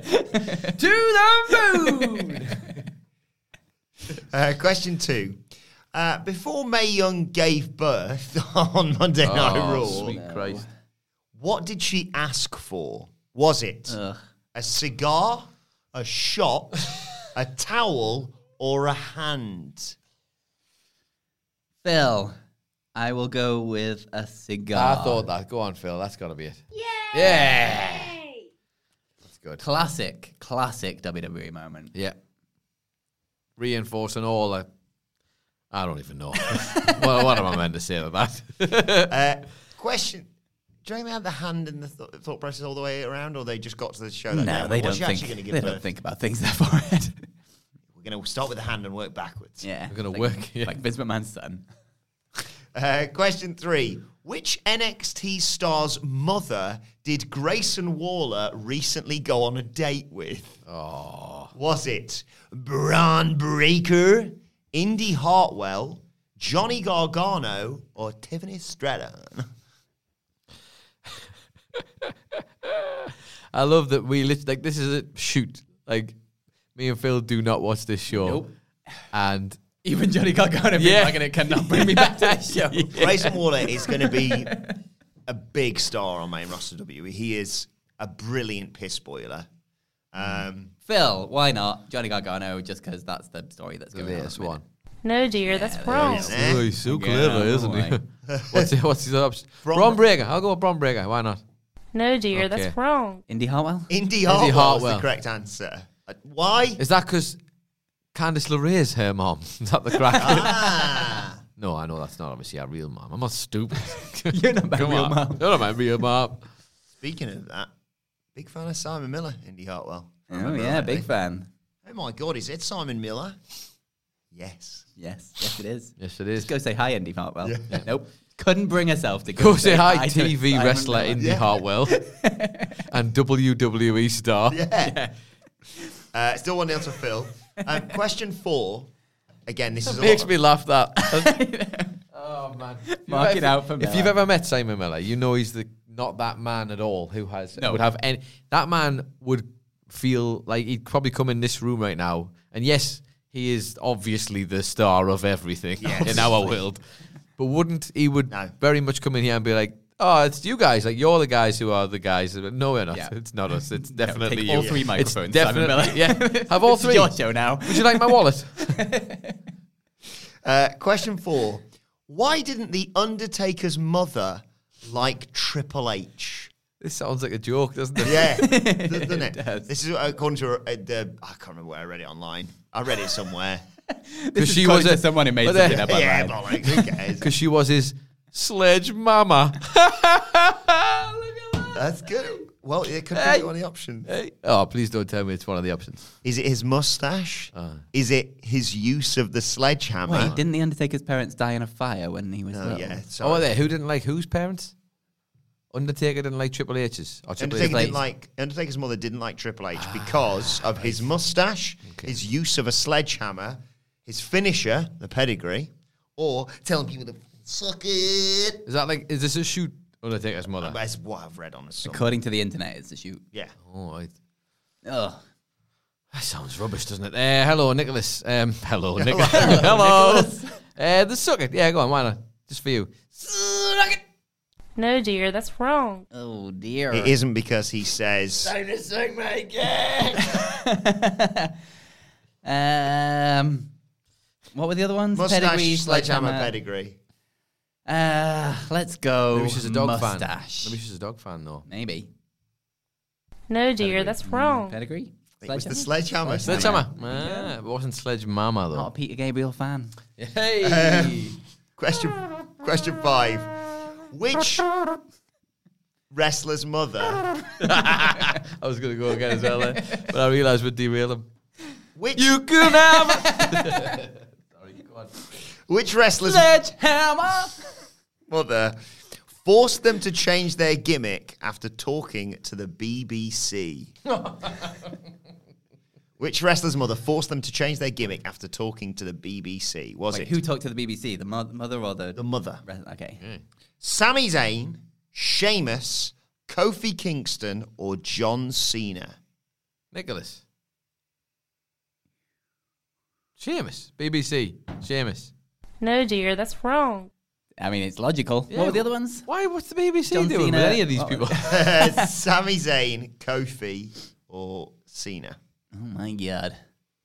to the moon. Question 2. Before Mae Young gave birth on Monday Night Raw, Sweet Christ! what did she ask for? Was it Ugh. a cigar, a shot, a towel, or a hand? Phil, I will go with a cigar. I thought that. Go on, Phil. That's got to be it. Yeah. That's good. Classic WWE moment. Yeah. Reinforcing all the. I don't even know. what am I meant to say to that? Question. Do you think they had the hand and the thought process all the way around, or they just got to the show? That No, day, they what's don't she think. actually going to They give don't birth? think about things that far ahead. We're going to start with the hand and work backwards. Yeah, We're gonna like, work, yeah. like Vince McMahon's son. Question 3. Which NXT star's mother did Grayson Waller recently go on a date with? Oh. Was it Braun Breaker, Indy Hartwell, Johnny Gargano, or Tiffany Stratton? I love that we like this is a shoot. Like me and Phil do not watch this show. Nope. And Even Johnny Gargano being Yeah. like, it cannot bring me back to this show. Grayson Waller is going to be a big star on main roster WWE. He is a brilliant piss boiler. Phil, why not? Johnny Gargano, just because that's the story that's going on. this one. No, dear, that's wrong. Oh, he's so Yeah, clever, isn't he? what's his option? Braun Breaker. I'll go with Braun Breaker. Why not? No, dear, Okay. that's wrong. Indy Hartwell? Indy Hartwell is Hartwell. the correct answer. Why? Is that because Candice LeRae's her mom? Is that the crack? Ah. No, I know that's not obviously our real mom. I'm not stupid. You're not my Come real on. mom. You're not my real mom. Speaking of that, big fan of Simon Miller, Indy Hartwell. Oh, yeah, big fan. Oh my God, is it Simon Miller? Yes. Yes, it is. Yes, it is. Just go say hi, Indy Hartwell. Nope. Couldn't bring herself to Go say hi, to TV Simon wrestler Miller. Indy Hartwell and WWE star. Yeah. Still 1-0 to Phil. Question 4. Again, this is a Makes lot me laugh that. Oh man, Mark it out for If Miller. you've ever met Simon Miller, you know he's not that man at all who would have any. That man would feel like he'd probably come in this room right now, and yes, he is obviously the star of everything in our world. But wouldn't he very much come in here and be like, oh, it's you guys. Like, you're the guys who are the guys. No, we're not. Yeah. It's not us. It's definitely take you. all three microphones. It's definitely, have all three. It's your show now. Would you like my wallet? Question 4. Why didn't The Undertaker's mother like Triple H? This sounds like a joke, doesn't it? Yeah, doesn't it? Does. This is according to I can't remember where I read it online. I read it somewhere. Because she was someone who made something up online. Yeah, but like, who cares? Because she was his sledge mama. That's good. Well, it could be one of the options. Hey. Oh, please don't tell me it's one of the options. Is it his mustache? Is it his use of the sledgehammer? Wait, didn't the Undertaker's parents die in a fire when he was little? Yeah. Oh, were they? Who didn't like whose parents? Undertaker didn't like Triple H's. Or Undertaker's mother didn't like Triple H because of his mustache, his use of a sledgehammer, his finisher, the pedigree, or telling people to suck it. Is this a shoot? Undertaker's mother. That's what I've read on the song. According to the internet, it's a shoot. Yeah. Oh, right. Ugh. That sounds rubbish, doesn't it? Hello, Nicholas. Hello, Nicholas. Hello. The suck it. Yeah, go on. Why not? Just for you. Suck it. No, dear, that's wrong. Oh, dear. It isn't because he says... Time to suck my dick. What were the other ones? Mustache, Pedigree, sledgehammer, pedigree. Let's go. Maybe she's a dog mustache. fan. Maybe she's a dog fan, though. Maybe. No, dear, that's wrong. Pedigree? It was the sledgehammer. Sledgehammer. It wasn't Sledge Mama, though. Not a Peter Gabriel fan. Hey! Question 5. Which wrestler's mother... I was going to go again as well there, but I realised we'd derail him. You can have... Sorry, go on. Which wrestler's... Sledgehammer! mother forced them to change their gimmick after talking to the BBC? Which wrestler's mother forced them to change their gimmick after talking to the BBC? Who talked to the BBC? The mother or the... The mother. Okay. Sami Zayn, Sheamus, Kofi Kingston, or John Cena? Nicholas. Sheamus. BBC. Sheamus. No, dear, that's wrong. I mean, it's logical. Yeah, what were the other ones? Why? What's the BBC John doing Cena. with any of these people? Sami Zayn, Kofi, or Cena? Oh, my God.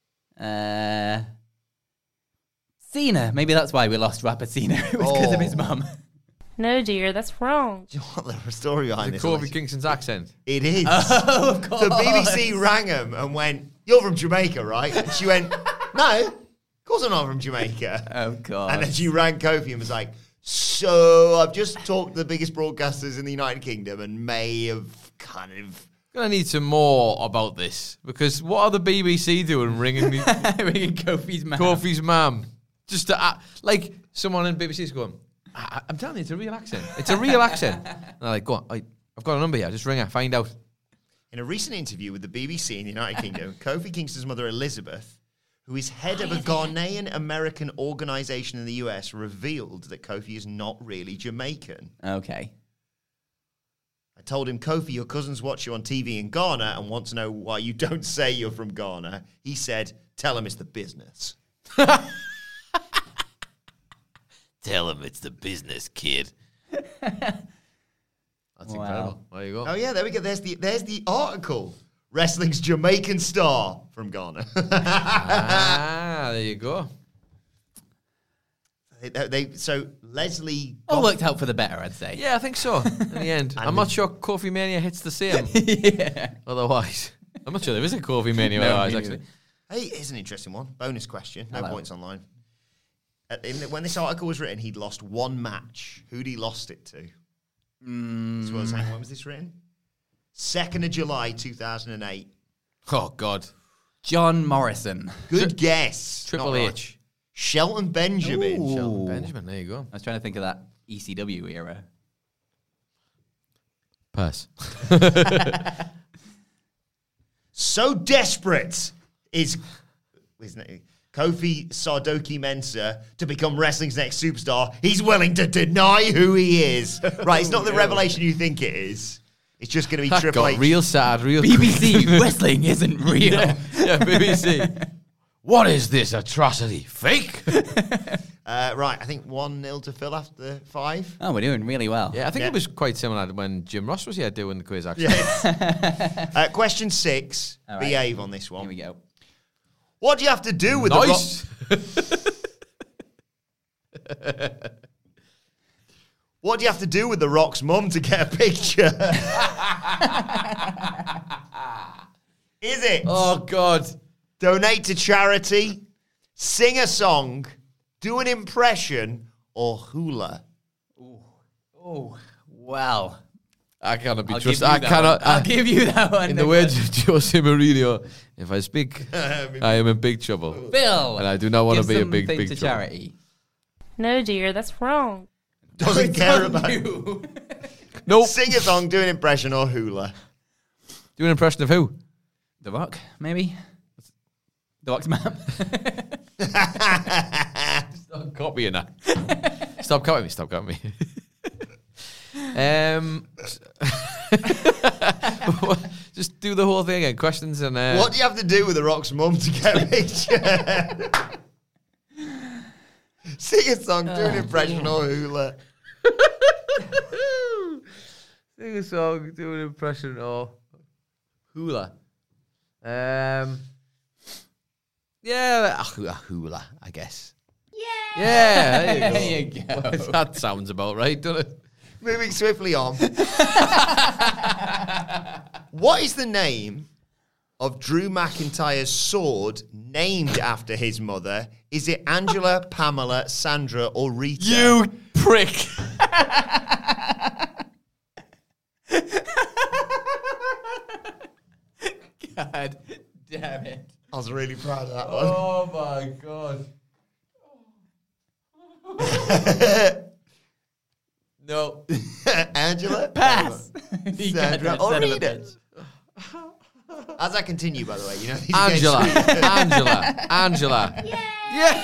Cena. Maybe that's why we lost rapper Cena. It was because of his mum. No, dear, that's wrong. Do you want the story behind this? Kofi Kingston's accent. It is. Oh, of course. The BBC rang him and went, "You're from Jamaica, right?" And she went, "No, of course I'm not from Jamaica." Oh, God. And then she rang Kofi and was like, "So I've just talked to the biggest broadcasters in the United Kingdom and may have kind of..." Gonna need some more about this, because what are the BBC doing ringing ringing Kofi's mum? Kofi's mum, just to like someone in BBC's going, I'm telling you, it's a real accent. It's a real accent. And they're like, go on, I've got a number here. Just ring her, find out. In a recent interview with the BBC in the United Kingdom, Kofi Kingston's mother Elizabeth, who is head of a Ghanaian American organization in the US, revealed that Kofi is not really Jamaican. Okay. I told him, "Kofi, your cousins watch you on TV in Ghana and want to know why you don't say you're from Ghana." He said, "Tell him it's the business." Tell him it's the business, kid. That's incredible. There you go. Oh yeah, there we go. There's the article. Wrestling's Jamaican star from Ghana. There you go. So Leslie All worked out for the better, I'd say. Yeah, I think so. In the end, I'm not sure Kofi Mania hits the same. Yeah. Otherwise, I'm not sure there is a Kofi Mania. Otherwise, actually. Hey, here's an interesting one. Bonus question. No Hello. points online. When this article was written, he'd lost one match. Who'd he lost it to? So when was this written? 2nd of July, 2008. Oh, God. John Morrison. Good guess. Triple Not H. right. Shelton Benjamin. Ooh. Shelton Benjamin, there you go. I was trying to think of that ECW era. Pass. So desperate is Kofi Sardoki Mensah to become wrestling's next superstar, he's willing to deny who he is. Right, it's not the revelation you think it is. It's just going to be Triple Got H. real sad, real BBC wrestling isn't real. Yeah, BBC. What is this atrocity? Fake? Right, I think 1-0 to Phil after 5. Oh, we're doing really well. Yeah, I think Yeah. it was quite similar to when Jim Ross was here doing the quiz, actually. Yes. Question 6. All right. Behave on this one. Here we go. What do you have to do with Nice. What do you have to do with the Rock's mum to get a picture? Is it Oh, God. donate to charity, sing a song, do an impression, or hula? Oh, well. I cannot be I'll give trusted. you I that cannot. one. I'll give you that one. In the words of Jose Mourinho, if I speak, I am in big trouble. Bill. And I do not want to give be a big, something big to trouble. charity. No, dear, that's wrong. Doesn't care about you. Nope. Sing a song, do an impression, or hula. Do an impression of who? The Rock, maybe? The Rock's map. Stop copying that. Stop copying me. Stop copying me. Just do the whole thing again. Questions and... What do you have to do with the Rock's mum to get a picture? Sing a song, do an impression, or hula. Sing a song, do an impression, or hula. Yeah, a hula, I guess. Yeah, there you go. That sounds about right, doesn't it? Moving swiftly on. What is the name of Drew McIntyre's sword named after his mother? Is it Angela, Pamela, Sandra, or Rita? You prick. God damn it. I was really proud of that one. Oh my God. No. Angela? Pass. Sandra or Son of a Rita? bitch. As I continue, by the way, you know, these are getting Angela. Yeah.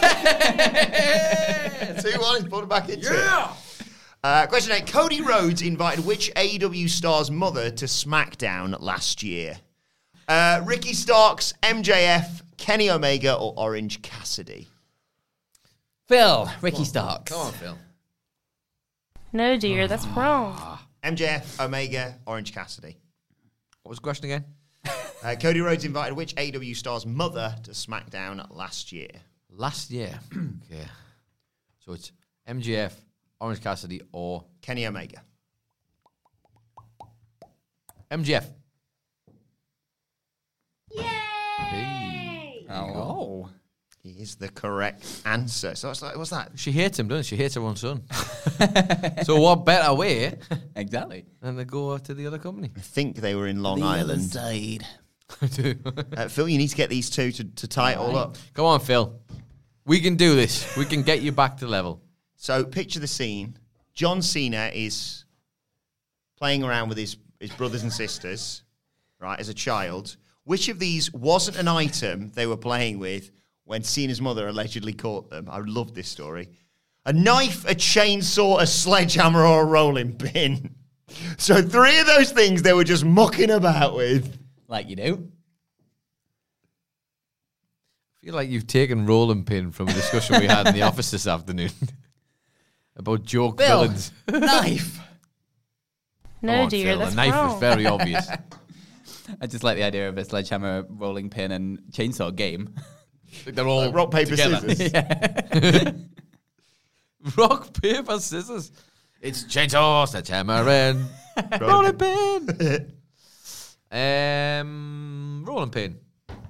2-1, he's put it back into it. Question 8. Cody Rhodes invited which AEW star's mother to SmackDown last year? Ricky Starks, MJF, Kenny Omega, or Orange Cassidy? Phil, Ricky Starks. Come on, Phil. No, dear, that's wrong. MJF, Omega, Orange Cassidy. What was the question again? Cody Rhodes invited which AEW star's mother to SmackDown last year? Last year. Okay. So it's MGF, Orange Cassidy, or Kenny Omega. MGF. Oh. He is the correct answer. So it's like, what's that? She hates him, doesn't she? She hates her own son. So what better way Exactly. than to go to the other company? I think they were in Long Island. Side. Phil, you need to get these two to tie it all up. Come on, Phil. We can do this. We can get you back to level. So picture the scene. John Cena is playing around with his brothers and sisters, right, as a child. Which of these wasn't an item they were playing with when Cena's mother allegedly caught them? I love this story. A knife, a chainsaw, a sledgehammer, or a rolling pin. So 3 of those things they were just mucking about with. Like you do. I feel like you've taken rolling pin from a discussion we had in the office this afternoon about joke Bill, villains. knife. No, Come on, dear, Phil, that's the knife wrong. was very obvious. I just like the idea of a sledgehammer, rolling pin, and chainsaw game. Like they're all Rock, paper, together. scissors. Rock, paper, scissors. It's chainsaw, sledgehammer, and rolling pin. Rolling pin.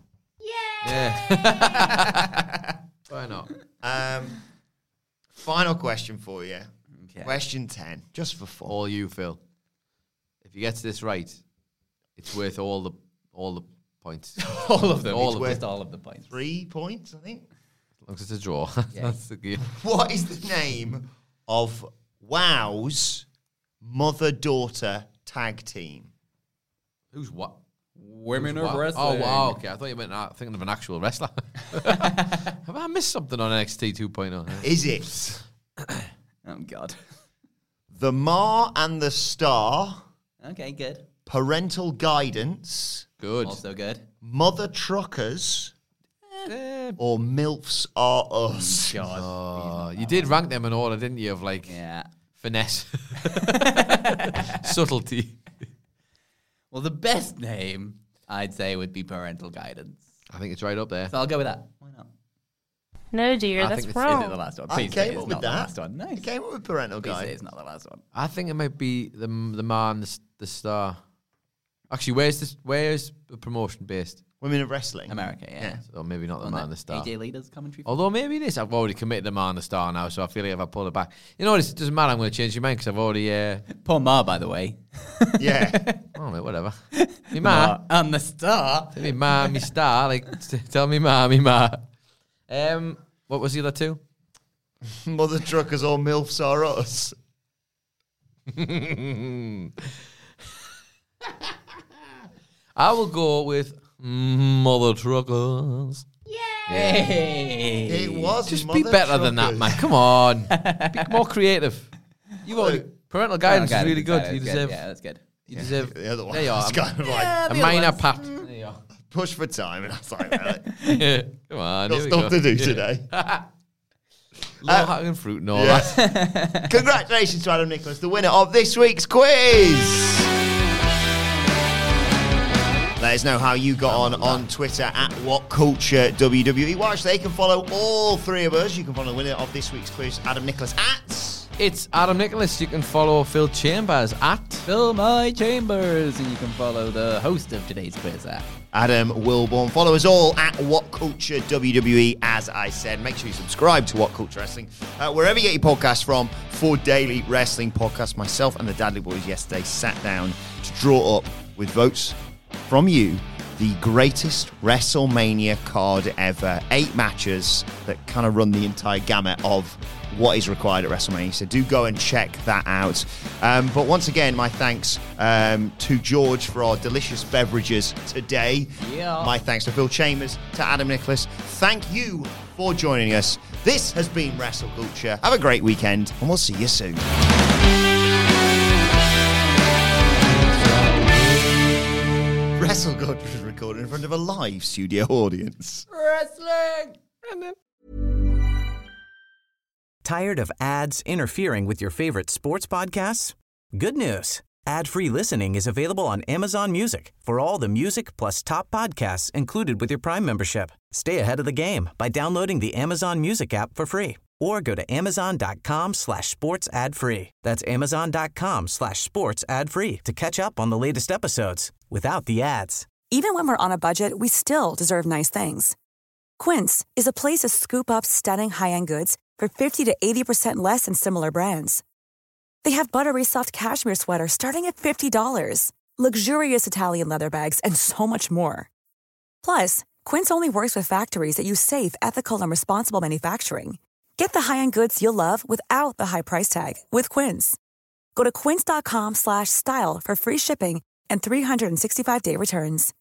Yeah. Why not? Final question for you. Okay. Question 10, just for fun. All you, Phil. If you get this right, it's worth all the points. All of them. All It's of worth them. all of the points. 3 points, I think. As long as it's a draw. That's the game. What is the name of WOW's mother-daughter tag team? Who's what? Women What? of wrestling. Oh, wow. Okay, I thought you meant thinking of an actual wrestler. Have I missed something on NXT 2.0? Is it Oh, God. The Ma and the Star, Okay, good. Parental Guidance, Good. Also good. Mother Truckers, or MILFs Are Us? God. Oh, you did rank them in order, didn't you? Of like finesse, subtlety. Well, the best name, I'd say, would be Parental Guidance. I think it's right up there. So I'll go with that. Why not? No, dear, I that's think Is wrong. it the last one? I Please say came it's up not with the that. last one. Nice. You came up with Parental Please say Guidance. it's not the last one. I think it might be the man, the star. Actually, where's the promotion based? Women of Wrestling. America, yeah. So maybe not the On man, that the star. AJ Leaders commentary. Although maybe it is. I've already committed the man, the star now, so I feel like if I pull it back, you know what? It doesn't matter. I'm going to change your mind because I've already. Paul Ma, by the way. Yeah. Oh, mate, whatever. Me ma, And the star. me ma, me star. Like, tell me ma, me ma. What was the other two? Mother Truckers or MILFs Are Us. I will go with Mother Truckers. Hey. It was Just Mother be better than that, Truckers. man. Come on. Be more creative. You've already, parental guidance is really good. You deserve. Yeah, that's good. You deserve. The other one There you are. was kind of like A minor pat. There you are. push for time, and I was like, right, Come on. got Here we stuff go. to do today. Low-hanging fruit and all Yeah. that. Congratulations to Adam Nicholas, the winner of this week's quiz. Let us know how you got on Twitter at WhatCultureWWE. Watch, they can follow all three of us. You can follow the winner of this week's quiz, Adam Nicholas, at... It's Adam Nicholas. You can follow Phil Chambers at Fill My Chambers, and you can follow the host of today's quiz at Adam Wilborn. Follow us all at WhatCultureWWE, as I said. Make sure you subscribe to What Culture Wrestling, wherever you get your podcasts from, for daily wrestling podcasts. Myself and the Dadley Boys yesterday sat down to draw up, with votes from you, the greatest WrestleMania card ever. 8 matches that kind of run the entire gamut of what is required at WrestleMania. So do go and check that out. But once again, my thanks to George for our delicious beverages today. Yeah. My thanks to Phil Chambers, to Adam Nicholas. Thank you for joining us. This has been Wrestle Culture. Have a great weekend, and we'll see you soon. Wrestle Culture is recorded in front of a live studio audience. Wrestling! Tired of ads interfering with your favorite sports podcasts? Good news. Ad-free listening is available on Amazon Music for all the music plus top podcasts included with your Prime membership. Stay ahead of the game by downloading the Amazon Music app for free or go to amazon.com/sports ad free. That's amazon.com/sports ad free to catch up on the latest episodes without the ads. Even when we're on a budget, we still deserve nice things. Quince is a place to scoop up stunning high-end goods for 50 to 80% less than similar brands. They have buttery soft cashmere sweaters starting at $50, luxurious Italian leather bags, and so much more. Plus, Quince only works with factories that use safe, ethical, and responsible manufacturing. Get the high-end goods you'll love without the high price tag with Quince. Go to quince.com/style for free shipping and 365-day returns.